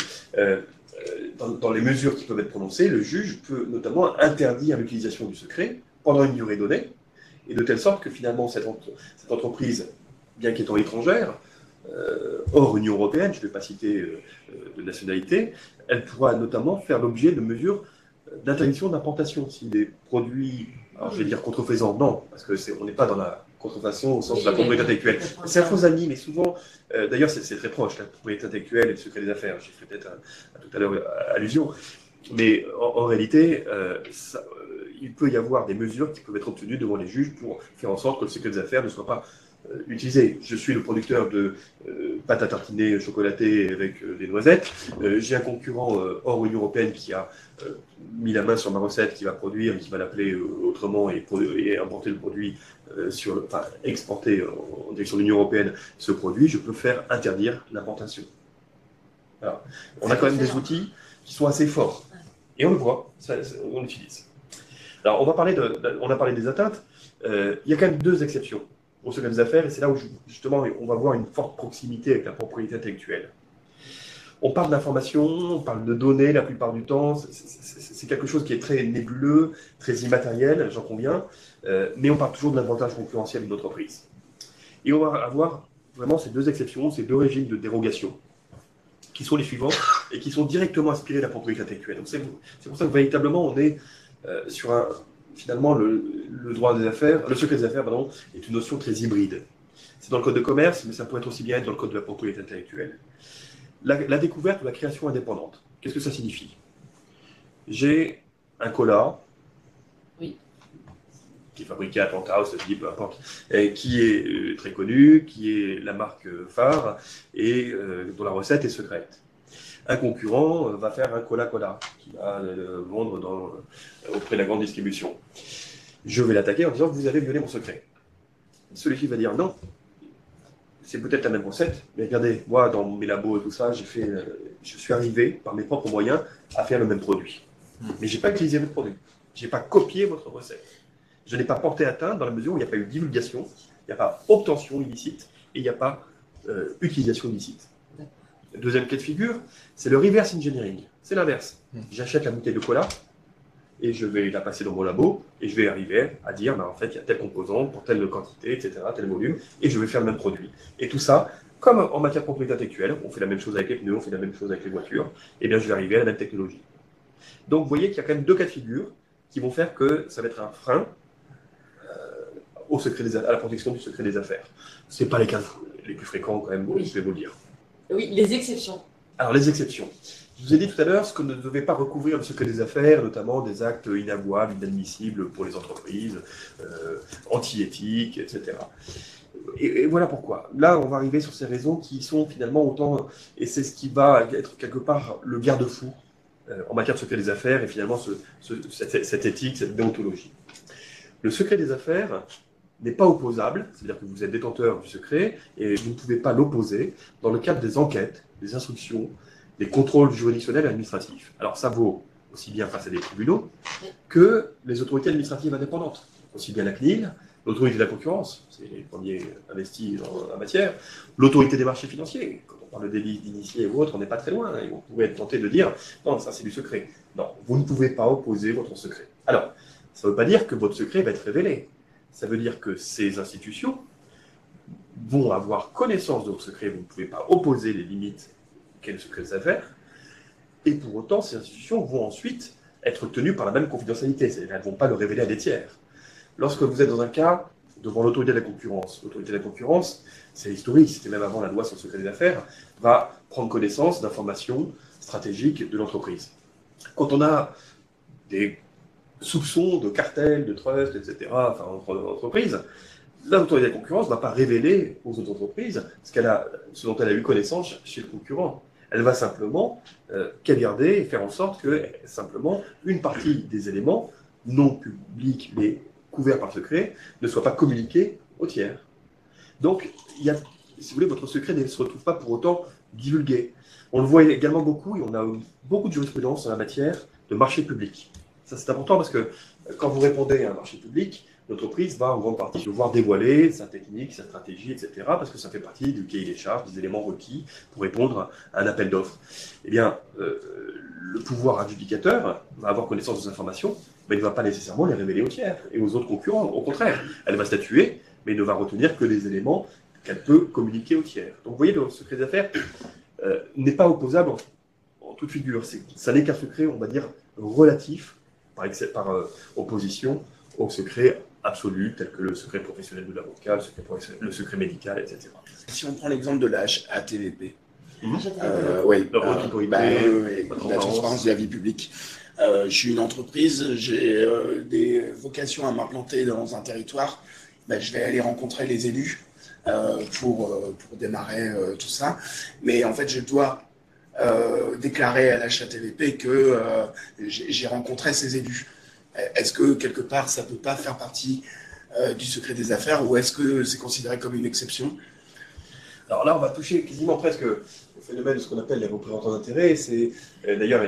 dans les mesures qui peuvent être prononcées, le juge peut notamment interdire l'utilisation du secret pendant une durée donnée, et de telle sorte que finalement cette entreprise, bien qu'étant étrangère, hors Union européenne, je ne vais pas citer de nationalité, elle pourra notamment faire l'objet de mesures d'interdiction d'implantation. Si des produits, alors je vais dire contrefaisants, non, parce qu'on n'est pas dans la contrefaçon au sens de la propriété intellectuelle. C'est un faux ami, mais souvent, d'ailleurs c'est très proche, la propriété intellectuelle et le secret des affaires, j'ai fait peut-être tout à l'heure allusion, mais en réalité, il peut y avoir des mesures qui peuvent être obtenues devant les juges pour faire en sorte que le secret des affaires ne soit pas utilisé. Je suis le producteur de pâte à tartiner chocolatée avec des noisettes. J'ai un concurrent hors Union européenne qui a mis la main sur ma recette, qui va produire, qui va l'appeler autrement et importer le produit exporter en direction de l'Union européenne ce produit. Je peux faire interdire l'importation. Voilà. On a quand même des outils qui sont assez forts. Et on le voit, on l'utilise. Alors, on a parlé des atteintes. Il y a quand même 2 exceptions au secret des affaires, et c'est là où, justement, on va voir une forte proximité avec la propriété intellectuelle. On parle d'informations, on parle de données la plupart du temps. C'est quelque chose qui est très nébuleux, très immatériel, j'en conviens, mais on parle toujours de l'avantage concurrentiel d'une entreprise. Et on va avoir vraiment ces 2 exceptions, ces 2 régimes de dérogation, qui sont les suivants, et qui sont directement inspirés de la propriété intellectuelle. Donc c'est pour ça que véritablement on est sur finalement le droit des affaires, le secret des affaires, pardon, est une notion très hybride. C'est dans le code de commerce, mais ça pourrait être aussi bien être dans le code de la propriété intellectuelle. La découverte ou la création indépendante, qu'est-ce que ça signifie? J'ai un cola, oui, qui est fabriqué à Atlanta, aux États-Unis, peu importe, et qui est très connu, qui est la marque phare et dont la recette est secrète. Un concurrent va faire un Cola-Cola qui va vendre auprès de la grande distribution. Je vais l'attaquer en disant que vous avez violé mon secret. Celui-ci va dire non, c'est peut-être la même recette, mais regardez, moi dans mes labos et tout ça, je suis arrivé par mes propres moyens à faire le même produit. Mais je n'ai pas utilisé votre produit, je n'ai pas copié votre recette. Je n'ai pas porté atteinte dans la mesure où il n'y a pas eu divulgation, il n'y a pas obtention illicite et il n'y a pas utilisation illicite. Deuxième cas de figure, c'est le reverse engineering. C'est l'inverse. J'achète la bouteille de cola et je vais la passer dans mon labo et je vais arriver à dire, en fait, il y a telle composante pour telle quantité, etc., tel volume, et je vais faire le même produit. Et tout ça, comme en matière de propriété intellectuelle, on fait la même chose avec les pneus, on fait la même chose avec les voitures, et bien je vais arriver à la même technologie. Donc vous voyez qu'il y a quand même deux cas de figure qui vont faire que ça va être un frein à la protection du secret des affaires. Ce n'est pas les cas les plus fréquents quand même, oui. Je vais vous le dire. Oui, les exceptions. Alors les exceptions. Je vous ai dit tout à l'heure ce que ne devait pas recouvrir le secret des affaires, notamment des actes inavouables, inadmissibles pour les entreprises, anti-éthiques, etc. Et voilà pourquoi. Là, on va arriver sur ces raisons qui sont finalement autant, et c'est ce qui va être quelque part le garde-fou en matière de secret des affaires et finalement cette éthique, cette déontologie. Le secret des affaires n'est pas opposable, c'est-à-dire que vous êtes détenteur du secret et vous ne pouvez pas l'opposer dans le cadre des enquêtes, des instructions, des contrôles juridictionnels et administratifs. Alors ça vaut aussi bien face à des tribunaux que les autorités administratives indépendantes, aussi bien la CNIL, l'autorité de la concurrence, c'est les premiers investis dans la matière, l'autorité des marchés financiers. Quand on parle de délit d'initié ou autre, on n'est pas très loin, et on pourrait être tenté de dire non, ça c'est du secret. Non, vous ne pouvez pas opposer votre secret. Alors, ça ne veut pas dire que votre secret va être révélé. Ça veut dire que ces institutions vont avoir connaissance de votre secret, vous ne pouvez pas opposer les limites qu'est le secret des affaires, et pour autant, ces institutions vont ensuite être tenues par la même confidentialité, c'est-à-dire qu'elles ne vont pas le révéler à des tiers. Lorsque vous êtes dans un cas devant l'autorité de la concurrence, c'est historique, c'était même avant la loi sur le secret des affaires, va prendre connaissance d'informations stratégiques de l'entreprise. Quand on a des soupçons de cartel, de trust, etc., enfin, entre entreprises, l'autorité de la concurrence ne va pas révéler aux autres entreprises ce dont elle a eu connaissance chez le concurrent. Elle va simplement caviarder et faire en sorte que simplement une partie des éléments non publics mais couverts par le secret ne soit pas communiqués aux tiers. Donc, si vous voulez, votre secret ne se retrouve pas pour autant divulgué. On le voit également beaucoup, et on a beaucoup de jurisprudence en la matière de marché public. Ça, c'est important parce que quand vous répondez à un marché public, l'entreprise va en grande partie devoir dévoiler sa technique, sa stratégie, etc. parce que ça fait partie du cahier des charges, des éléments requis pour répondre à un appel d'offres. Eh bien, le pouvoir adjudicateur va avoir connaissance des informations, mais il ne va pas nécessairement les révéler aux tiers et aux autres concurrents. Au contraire, elle va statuer, mais ne va retenir que les éléments qu'elle peut communiquer aux tiers. Donc vous voyez, le secret des affaires n'est pas opposable en toute figure. Ça n'est qu'un secret, on va dire, relatif, par opposition au secret absolu, tel que le secret professionnel de l'avocat, le secret médical, etc. Si on prend l'exemple de la HATVP, oui, la transparence de la vie publique. Je suis une entreprise, j'ai des vocations à m'implanter dans un territoire, je vais aller rencontrer les élus pour démarrer tout ça. Mais en fait, je dois déclarer à la HATVP que j'ai rencontré ces élus. Est-ce que quelque part ça ne peut pas faire partie du secret des affaires ou est-ce que c'est considéré comme une exception? Alors là, on va toucher quasiment presque au phénomène de ce qu'on appelle les représentants d'intérêt. D'ailleurs,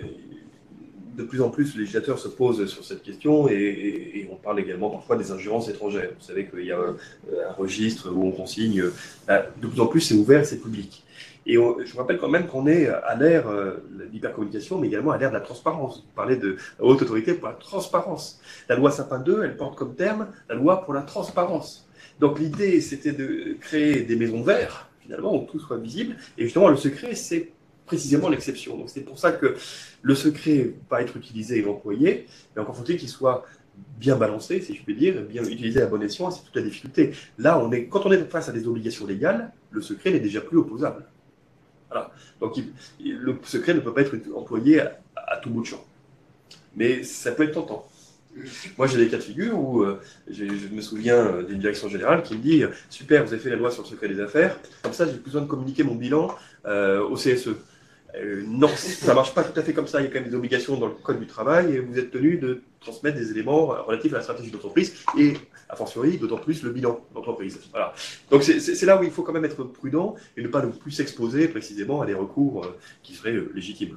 de plus en plus, le législateur se pose sur cette question et on parle également parfois des ingérences étrangères. Vous savez qu'il y a un registre où on consigne. De plus en plus, c'est ouvert, c'est public. Et je vous rappelle quand même qu'on est à l'ère de l'hypercommunication, mais également à l'ère de la transparence. Vous parlez de la haute autorité pour la transparence. La loi Sapin II, elle porte comme terme la loi pour la transparence. Donc l'idée, c'était de créer des maisons de verre, finalement, où tout soit visible. Et justement, le secret, c'est précisément l'exception. Donc c'est pour ça que le secret va être utilisé et employé, mais encore faut-il qu'il soit bien balancé, si je puis dire, bien utilisé à bon escient, c'est toute la difficulté. Là, quand on est face à des obligations légales, le secret n'est déjà plus opposable. Voilà. Donc le secret ne peut pas être employé à tout bout de champ. Mais ça peut être tentant. Moi, j'ai des cas de figure où je me souviens d'une direction générale qui me dit « Super, vous avez fait la loi sur le secret des affaires, comme ça, j'ai plus besoin de communiquer mon bilan au CSE. » Non, ça ne marche pas tout à fait comme ça. Il y a quand même des obligations dans le Code du travail et vous êtes tenu de transmettre des éléments relatifs à la stratégie de l'entreprise et, a fortiori, d'autant plus le bilan d'entreprise. Voilà. Donc, c'est là où il faut quand même être prudent et ne pas non plus s'exposer précisément à des recours qui seraient légitimes.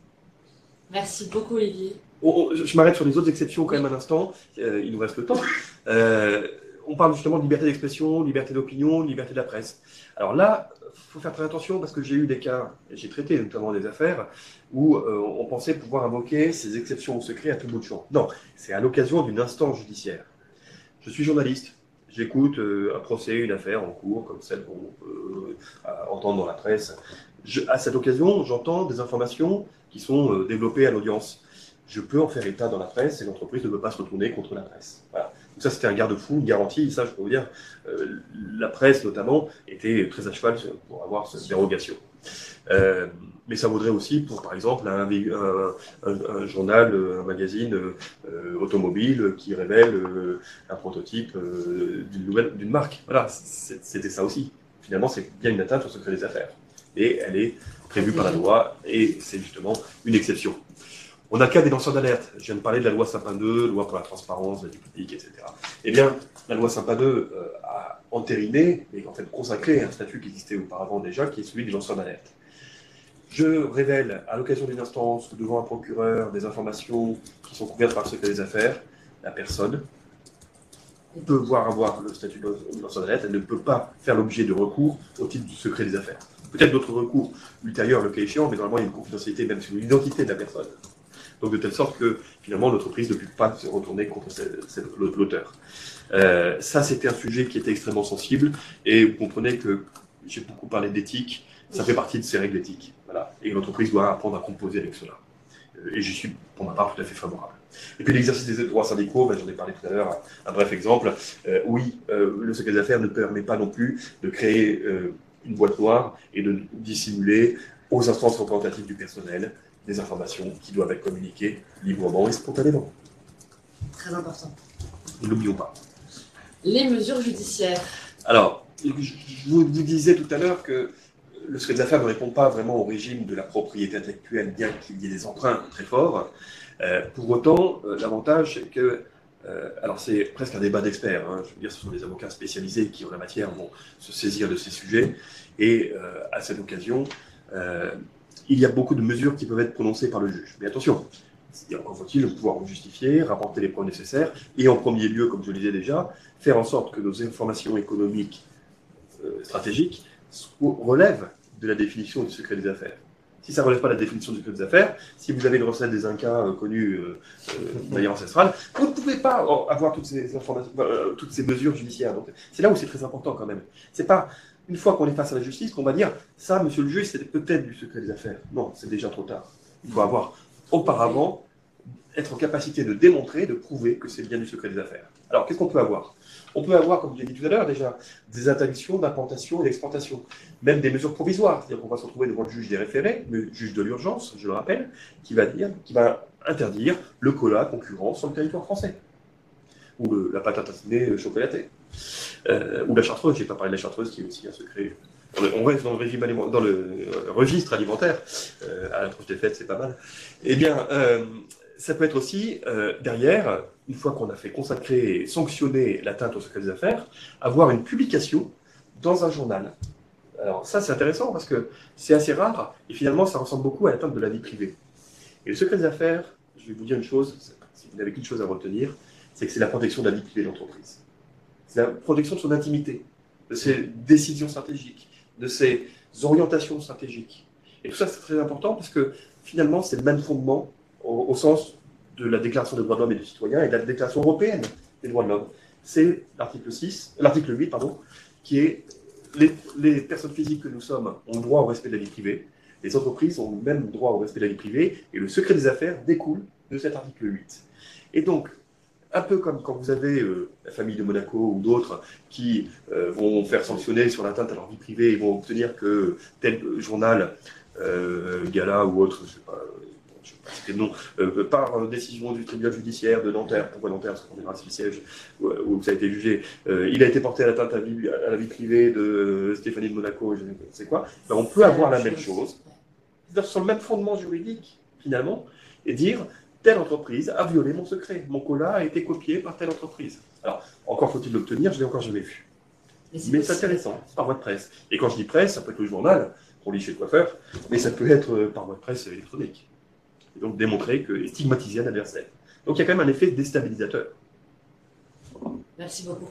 Merci beaucoup, Olivier. Je m'arrête sur les autres exceptions quand même un instant. Il nous reste le temps. On parle justement de liberté d'expression, liberté d'opinion, liberté de la presse. Alors là, il faut faire très attention parce que j'ai eu des cas, et j'ai traité notamment des affaires, où on pensait pouvoir invoquer ces exceptions au secret à tout bout de champ. Non, c'est à l'occasion d'une instance judiciaire. Je suis journaliste, j'écoute un procès, une affaire en cours, comme celle qu'on peut entendre dans la presse. À cette occasion, j'entends des informations qui sont développées à l'audience. Je peux en faire état dans la presse et l'entreprise ne peut pas se retourner contre la presse. Voilà. Donc ça, c'était un garde-fou, une garantie. Et ça, je peux vous dire, la presse, notamment, était très à cheval pour avoir cette dérogation. Mais ça vaudrait aussi pour, par exemple, un journal, un magazine automobile qui révèle un prototype d'une marque. Voilà, c'était ça aussi. Finalement, c'est bien une atteinte au secret des affaires. Et elle est prévue par la loi et c'est justement une exception. On a le cas des lanceurs d'alerte. Je viens de parler de la loi Sapin 2, loi pour la transparence, la vie publique, etc. Eh bien, la loi Sapin 2 a entériné et en fait consacré un statut qui existait auparavant déjà, qui est celui des lanceurs d'alerte. Je révèle à l'occasion d'une instance ou devant un procureur des informations qui sont couvertes par le secret des affaires. La personne peut avoir le statut de lanceur d'alerte, elle ne peut pas faire l'objet de recours au titre du secret des affaires. Peut-être d'autres recours ultérieurs, le cas échéant, mais normalement il y a une confidentialité même sur l'identité de la personne. Donc de telle sorte que finalement l'entreprise ne peut pas se retourner contre l'auteur. Ça, c'était un sujet qui était extrêmement sensible et vous comprenez que j'ai beaucoup parlé d'éthique, ça fait partie de ces règles éthiques. Voilà. Et l'entreprise doit apprendre à composer avec cela. Et j'y suis pour ma part tout à fait favorable. Et puis l'exercice des droits syndicaux, j'en ai parlé tout à l'heure, un bref exemple. Oui, le secret des affaires ne permet pas non plus de créer une boîte noire et de dissimuler aux instances représentatives du personnel des informations qui doivent être communiquées librement et spontanément. Très important. Ne l'oublions pas. Les mesures judiciaires. Alors, je vous disais tout à l'heure que le secret des affaires ne répond pas vraiment au régime de la propriété intellectuelle, bien qu'il y ait des emprunts très forts. Pour autant, l'avantage, c'est que alors c'est presque un débat d'experts, hein. Je veux dire, ce sont des avocats spécialisés qui, en la matière, vont se saisir de ces sujets. Et à cette occasion, il y a beaucoup de mesures qui peuvent être prononcées par le juge. Mais attention, encore faut-il pouvoir en justifier, rapporter les preuves nécessaires, et en premier lieu, comme je le disais déjà, faire en sorte que nos informations économiques stratégiques relèvent de la définition du secret des affaires. Si ça ne relève pas de la définition du secret des affaires, si vous avez une recette des Incas connue de manière ancestrale, vous ne pouvez pas avoir toutes ces informations, toutes ces mesures judiciaires. Donc, c'est là où c'est très important quand même. C'est pas une fois qu'on est face à la justice qu'on va dire ça, monsieur le juge, c'était peut-être du secret des affaires. Non, c'est déjà trop tard. Il faut avoir auparavant être en capacité de démontrer, de prouver que c'est bien du secret des affaires. Alors, qu'est-ce qu'on peut avoir? On peut avoir, comme je l'ai dit tout à l'heure déjà, des interdictions d'implantation et d'exportation, même des mesures provisoires. C'est-à-dire qu'on va se retrouver devant le juge des référés, le juge de l'urgence, je le rappelle, qui va interdire le cola concurrent sur le territoire français, ou la pâte à tartiner chocolatée, ou la chartreuse. Je n'ai pas parlé de la chartreuse, qui est aussi un secret. On reste dans le registre alimentaire, à l'approche des fêtes, c'est pas mal. Eh bien, ça peut être aussi, derrière, une fois qu'on a fait consacrer et sanctionner l'atteinte au secret des affaires, avoir une publication dans un journal. Alors ça, c'est intéressant parce que c'est assez rare et finalement, ça ressemble beaucoup à l'atteinte de la vie privée. Et le secret des affaires, je vais vous dire une chose, si vous n'avez qu'une chose à retenir, c'est que c'est la protection de la vie privée de l'entreprise. C'est la protection de son intimité, de ses décisions stratégiques, de ses orientations stratégiques. Et tout ça, c'est très important parce que finalement, c'est le même fondement au sens de la Déclaration des droits de l'homme et du citoyen et de la Déclaration européenne des droits de l'homme. C'est l'article 8, qui est les personnes physiques que nous sommes ont droit au respect de la vie privée, les entreprises ont le même droit au respect de la vie privée et le secret des affaires découle de cet article 8. Et donc, un peu comme quand vous avez la famille de Monaco ou d'autres qui vont faire sanctionner sur l'atteinte à leur vie privée et vont obtenir que tel journal, Gala ou autre, je ne sais pas citer le nom, par décision du tribunal judiciaire de Nanterre, pourquoi Nanterre, parce qu'on verra si le siège où ça a été jugé, il a été porté à l'atteinte à la vie privée de Stéphanie de Monaco, je ne sais quoi, ben on peut avoir la même chose, c'est-à-dire sur le même fondement juridique, finalement, et dire telle entreprise a violé mon secret, mon cola a été copié par telle entreprise. Alors, encore faut-il l'obtenir, je ne l'ai encore jamais vu. Mais c'est intéressant, c'est par voie de presse. Et quand je dis presse, ça peut être le journal, qu'on lit chez le coiffeur, mais ça peut être par voie de presse électronique. Et donc démontrer et stigmatiser un adversaire. Donc il y a quand même un effet déstabilisateur. Merci beaucoup.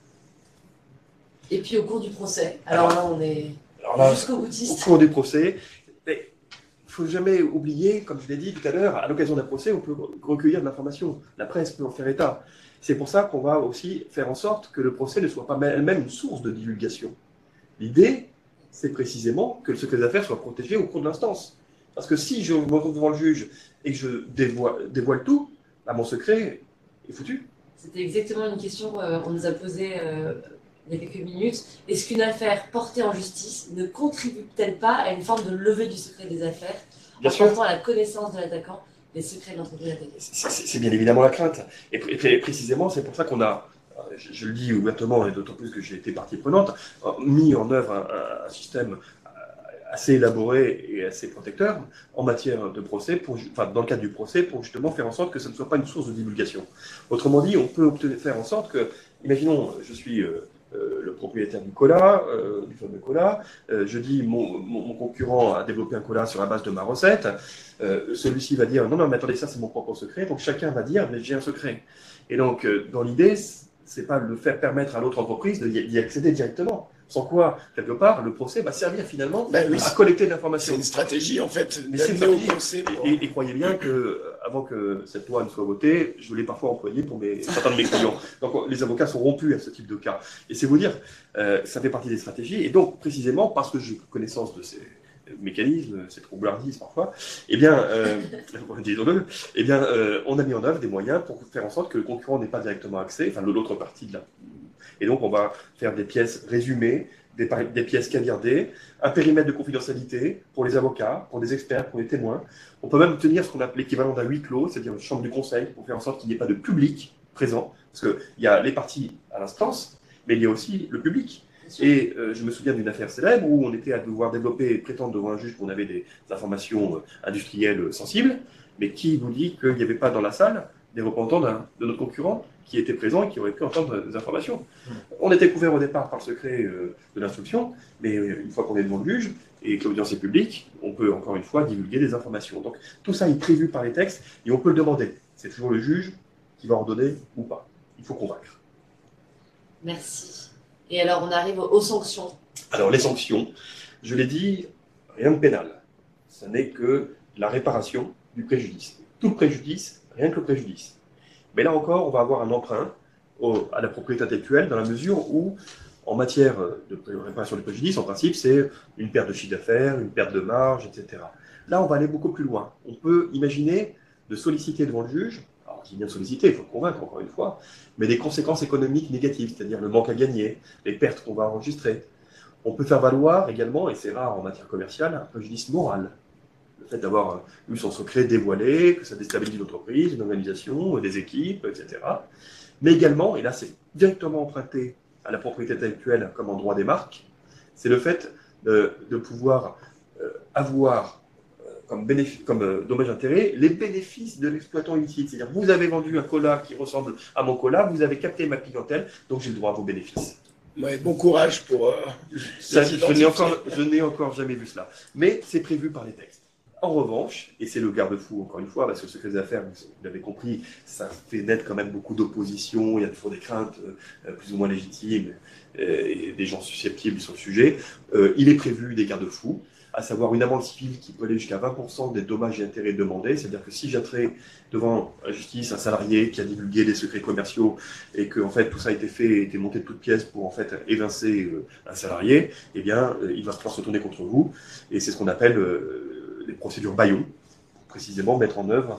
Et puis au cours du procès, alors là on est jusqu'au boutiste. Au cours du procès, il ne faut jamais oublier, comme je l'ai dit tout à l'heure, à l'occasion d'un procès, on peut recueillir de l'information. La presse peut en faire état. C'est pour ça qu'on va aussi faire en sorte que le procès ne soit pas elle-même une source de divulgation. L'idée, c'est précisément que le secret des affaires soit protégé au cours de l'instance. Parce que si je me retrouve devant le juge et que je dévoile tout, bah mon secret est foutu. C'était exactement une question qu'on nous a posée il y a quelques minutes. Est-ce qu'une affaire portée en justice ne contribue-t-elle pas à une forme de levée du secret des affaires en portant à la connaissance de l'attaquant les secrets de l'entreprise attaquée? C'est bien évidemment la crainte. Et précisément, c'est pour ça qu'on a, je le dis ouvertement, et d'autant plus que j'ai été partie prenante, mis en œuvre un système assez élaboré et assez protecteur en matière de procès, dans le cadre du procès, pour justement faire en sorte que ça ne soit pas une source de divulgation. Autrement dit, on peut faire en sorte que, imaginons, je suis le propriétaire du cola, du fameux cola, je dis mon concurrent a développé un cola sur la base de ma recette, celui-ci va dire non mais attendez, ça c'est mon propre secret, donc chacun va dire mais j'ai un secret. Et donc dans l'idée, c'est pas le faire permettre à l'autre entreprise d'y accéder directement. Sans quoi, quelque part, le procès va servir finalement à collecter de l'information. C'est une stratégie, en fait, et croyez bien que, avant que cette loi ne soit votée, je l'ai parfois employée pour certains de mes clients. Donc, les avocats sont rompus à ce type de cas. Et c'est vous dire, ça fait partie des stratégies. Et donc, précisément, parce que j'ai connaissance de ces mécanismes, ces troublardises parfois, eh bien, disons-le, on a mis en œuvre des moyens pour faire en sorte que le concurrent n'ait pas directement accès, enfin, l'autre partie de la... Et donc, on va faire des pièces résumées, des pièces caviardées, un périmètre de confidentialité pour les avocats, pour les experts, pour les témoins. On peut même obtenir ce qu'on appelle l'équivalent d'un huis clos, c'est-à-dire une chambre du conseil, pour faire en sorte qu'il n'y ait pas de public présent. Parce qu'il y a les parties à l'instance, mais il y a aussi le public. Et je me souviens d'une affaire célèbre où on était à devoir développer et prétendre devant un juge qu'on avait des informations industrielles sensibles, mais qui vous dit qu'il n'y avait pas dans la salle des représentants de notre concurrent qui étaient présents et qui auraient pu entendre des informations. On était couvert au départ par le secret de l'instruction, mais une fois qu'on est devant le juge et que l'audience est publique, on peut encore une fois divulguer des informations. Donc tout ça est prévu par les textes et on peut le demander. C'est toujours le juge qui va ordonner ou pas. Il faut convaincre. Merci. Et alors on arrive aux sanctions. Alors les sanctions, je l'ai dit, rien de pénal. Ce n'est que la réparation du préjudice. Tout le préjudice, rien que le préjudice. Mais là encore, on va avoir un emprunt à la propriété intellectuelle dans la mesure où, en matière de réparation du préjudice, en principe, c'est une perte de chiffre d'affaires, une perte de marge, etc. Là, on va aller beaucoup plus loin. On peut imaginer de solliciter devant le juge, alors je dis bien solliciter, il faut convaincre encore une fois, mais des conséquences économiques négatives, c'est-à-dire le manque à gagner, les pertes qu'on va enregistrer. On peut faire valoir également, et c'est rare en matière commerciale, un préjudice moral. Le fait d'avoir eu son secret dévoilé, que ça déstabilise l'entreprise, une organisation, des équipes, etc. Mais également, et là c'est directement emprunté à la propriété intellectuelle comme en droit des marques, c'est le fait de pouvoir avoir comme dommage-intérêt les bénéfices de l'exploitant illicite. C'est-à-dire, vous avez vendu un cola qui ressemble à mon cola, vous avez capté ma clientèle, donc j'ai le droit à vos bénéfices. Ouais, bon courage pour... je n'ai encore jamais vu cela. Mais c'est prévu par les textes. En revanche, et c'est le garde-fou encore une fois, parce que le secret des affaires, vous l'avez compris, ça fait naître quand même beaucoup d'opposition, il y a toujours des craintes plus ou moins légitimes et des gens susceptibles sur le sujet. Il est prévu des garde-fous. à savoir une amende civile qui peut aller jusqu'à 20% des dommages et intérêts demandés. C'est-à-dire que si j'attrais devant la justice un salarié qui a divulgué des secrets commerciaux et que en fait, tout ça a été fait et été monté de toutes pièces pour en fait, évincer un salarié, eh bien, il va pouvoir se tourner contre vous. Et c'est ce qu'on appelle les procédures Bayon, pour précisément mettre en œuvre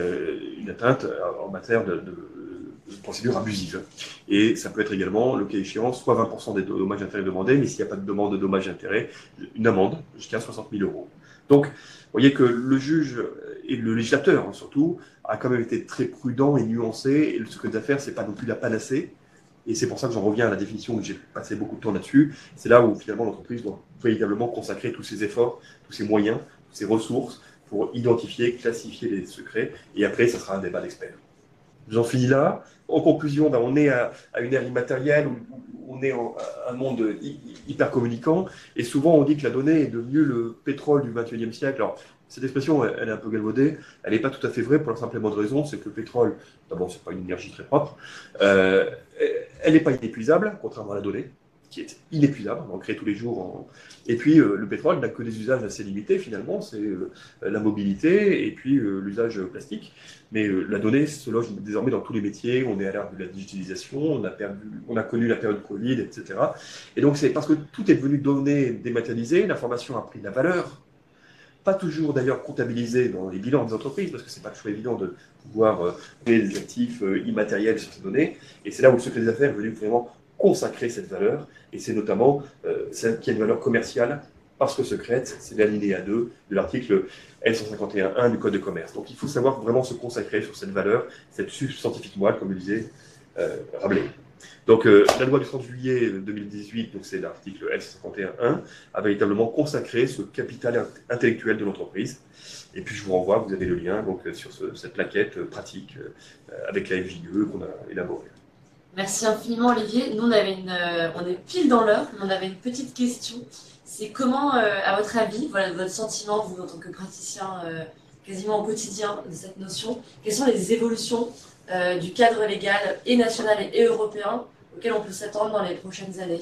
une atteinte en matière de procédure abusive. Et ça peut être également, le cas échéant, soit 20% des dommages et intérêts demandés, mais s'il n'y a pas de demande de dommages et intérêts, une amende jusqu'à 60 000 euros. Donc, vous voyez que le juge et le législateur, hein, surtout, a quand même été très prudent et nuancé, et le secret des affaires, c'est pas non plus la panacée. Et c'est pour ça que j'en reviens à la définition, où j'ai passé beaucoup de temps là-dessus. C'est là où, finalement, l'entreprise doit véritablement consacrer tous ses efforts, tous ses moyens, toutes ses ressources pour identifier, classifier les secrets. Et après, ça sera un débat d'experts. J'en finis là. En conclusion, on est à une ère immatérielle où on est en un monde hyper communicant. Et souvent, on dit que la donnée est devenue le pétrole du XXIe siècle. Alors, cette expression, elle est un peu galvaudée. Elle n'est pas tout à fait vraie pour la simple et bonne raison, c'est que le pétrole, d'abord, ce n'est pas une énergie très propre. Elle n'est pas inépuisable, contrairement à la donnée, qui est inépuisable, on en crée tous les jours. Et puis, le pétrole n'a que des usages assez limités, finalement, c'est la mobilité et puis l'usage plastique. Mais la donnée se loge désormais dans tous les métiers, on est à l'ère de la digitalisation, on a connu la période Covid, etc. Et donc, c'est parce que tout est devenu données dématérialisées, l'information a pris de la valeur, pas toujours d'ailleurs comptabilisée dans les bilans des entreprises, parce que c'est pas toujours évident de pouvoir créer des actifs immatériels sur ces données. Et c'est là où le secret des affaires est venu vraiment consacrer cette valeur, et c'est notamment celle qui a une valeur commerciale, parce que secrète, c'est l'alinéa 2 de l'article L151.1 du Code de commerce. Donc il faut savoir vraiment se consacrer sur cette valeur, cette substantifique moelle, comme le disait Rabelais. Donc la loi du 30 juillet 2018, donc c'est l'article L151.1, a véritablement consacré ce capital intellectuel de l'entreprise. Et puis je vous renvoie, vous avez le lien donc, sur cette plaquette pratique avec la FJE qu'on a élaborée. Merci infiniment Olivier. Nous on est pile dans l'heure, mais on avait une petite question. C'est comment, à votre avis, voilà, votre sentiment, vous en tant que praticien quasiment au quotidien de cette notion, quelles sont les évolutions du cadre légal et national et européen auxquelles on peut s'attendre dans les prochaines années?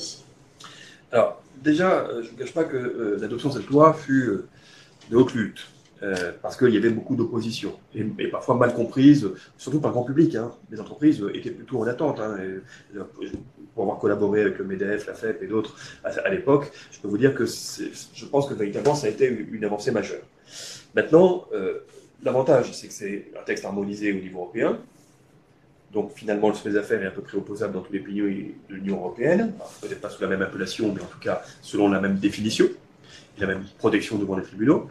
Alors déjà, je ne vous cache pas que l'adoption de cette loi fut de haute lutte. Parce qu'il y avait beaucoup d'opposition, et parfois mal comprise, surtout par le grand public. Hein. Les entreprises étaient plutôt en attente. Hein, pour avoir collaboré avec le MEDEF, la FEP et d'autres à l'époque, je peux vous dire que je pense que véritablement ça a été une avancée majeure. Maintenant, l'avantage, c'est que c'est un texte harmonisé au niveau européen. Donc finalement, le secret des affaires est à peu près opposable dans tous les pays de l'Union européenne, peut-être pas sous la même appellation, mais en tout cas selon la même définition, et la même protection devant les tribunaux.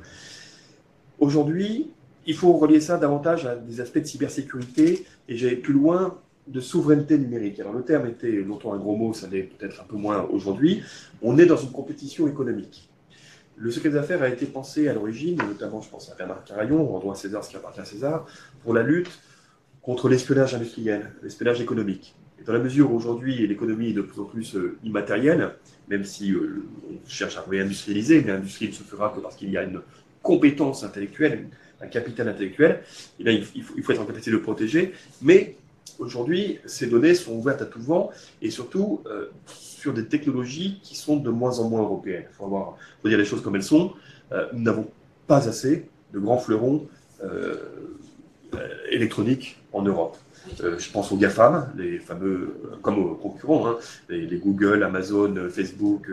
Aujourd'hui, il faut relier ça davantage à des aspects de cybersécurité et j'allais plus loin de souveraineté numérique. Alors le terme était longtemps un gros mot, ça l'est peut-être un peu moins aujourd'hui. On est dans une compétition économique. Le secret des affaires a été pensé à l'origine, notamment je pense à Bernard Carayon, rendons à César ce qui appartient à César, pour la lutte contre l'espionnage industriel, l'espionnage économique. Et dans la mesure où aujourd'hui l'économie est de plus en plus immatérielle, même si on cherche à réindustrialiser, mais l'industrie ne se fera que parce qu'il y a une compétence intellectuelle, un capital intellectuel, et là, il faut être en capacité de le protéger. Mais aujourd'hui, ces données sont ouvertes à tout vent et surtout sur des technologies qui sont de moins en moins européennes. Il faut dire les choses comme elles sont. Nous n'avons pas assez de grands fleurons électroniques en Europe. Je pense aux GAFAM, les fameux, comme aux concurrents, hein, les Google, Amazon, Facebook,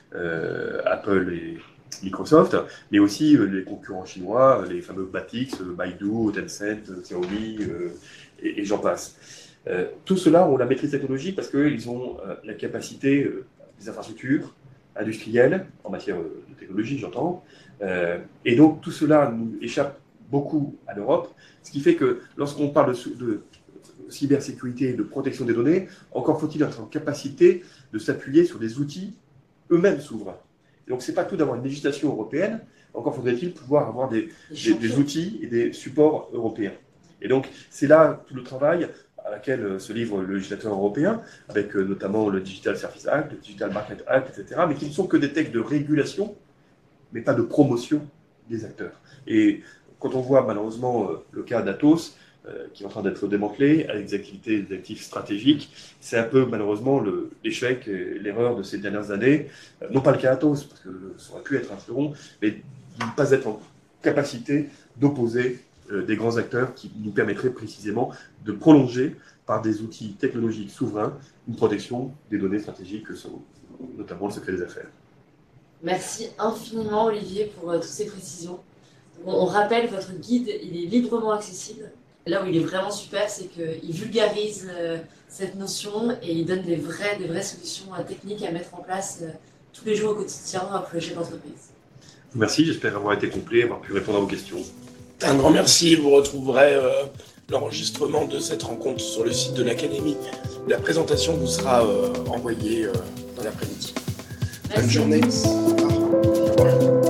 Apple et Microsoft, mais aussi les concurrents chinois, les fameux Batix, Baidu, Tencent, Xiaomi, et j'en passe. Tout cela ont la maîtrise technologique parce qu'ils ont la capacité des infrastructures industrielles, en matière de technologie, j'entends, et donc tout cela nous échappe beaucoup à l'Europe, ce qui fait que lorsqu'on parle de cybersécurité et de protection des données, encore faut-il être en capacité de s'appuyer sur des outils eux-mêmes souverains. Donc, ce n'est pas tout d'avoir une législation européenne, encore faudrait-il pouvoir avoir des outils et des supports européens. Et donc, c'est là tout le travail à laquelle se livre le législateur européen, avec notamment le Digital Services Act, le Digital Market Act, etc., mais qui ne sont que des textes de régulation, mais pas de promotion des acteurs. Et quand on voit malheureusement le cas d'Atos, qui est en train d'être démantelé, avec des actifs stratégiques. C'est un peu malheureusement l'échec et l'erreur de ces dernières années, non pas le cas Atos, parce que ça aurait pu être un fleuron, mais de ne pas être en capacité d'opposer des grands acteurs qui nous permettraient précisément de prolonger par des outils technologiques souverains une protection des données stratégiques que sont notamment le secret des affaires. Merci infiniment Olivier pour toutes ces précisions. On rappelle, votre guide, il est librement accessible. Là où il est vraiment super, c'est qu'il vulgarise cette notion et il donne des vraies solutions techniques à mettre en place tous les jours au quotidien pour le chef d'entreprise. Merci, j'espère avoir été complet, avoir pu répondre à vos questions. Un grand merci, vous retrouverez l'enregistrement de cette rencontre sur le site de l'Académie. La présentation vous sera envoyée dans l'après-midi. Bonne journée. Au revoir.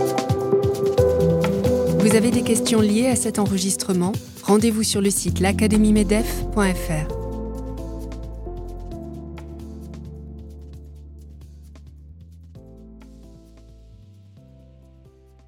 Vous avez des questions liées à cet enregistrement ? Rendez-vous sur le site l'academie-medef.fr.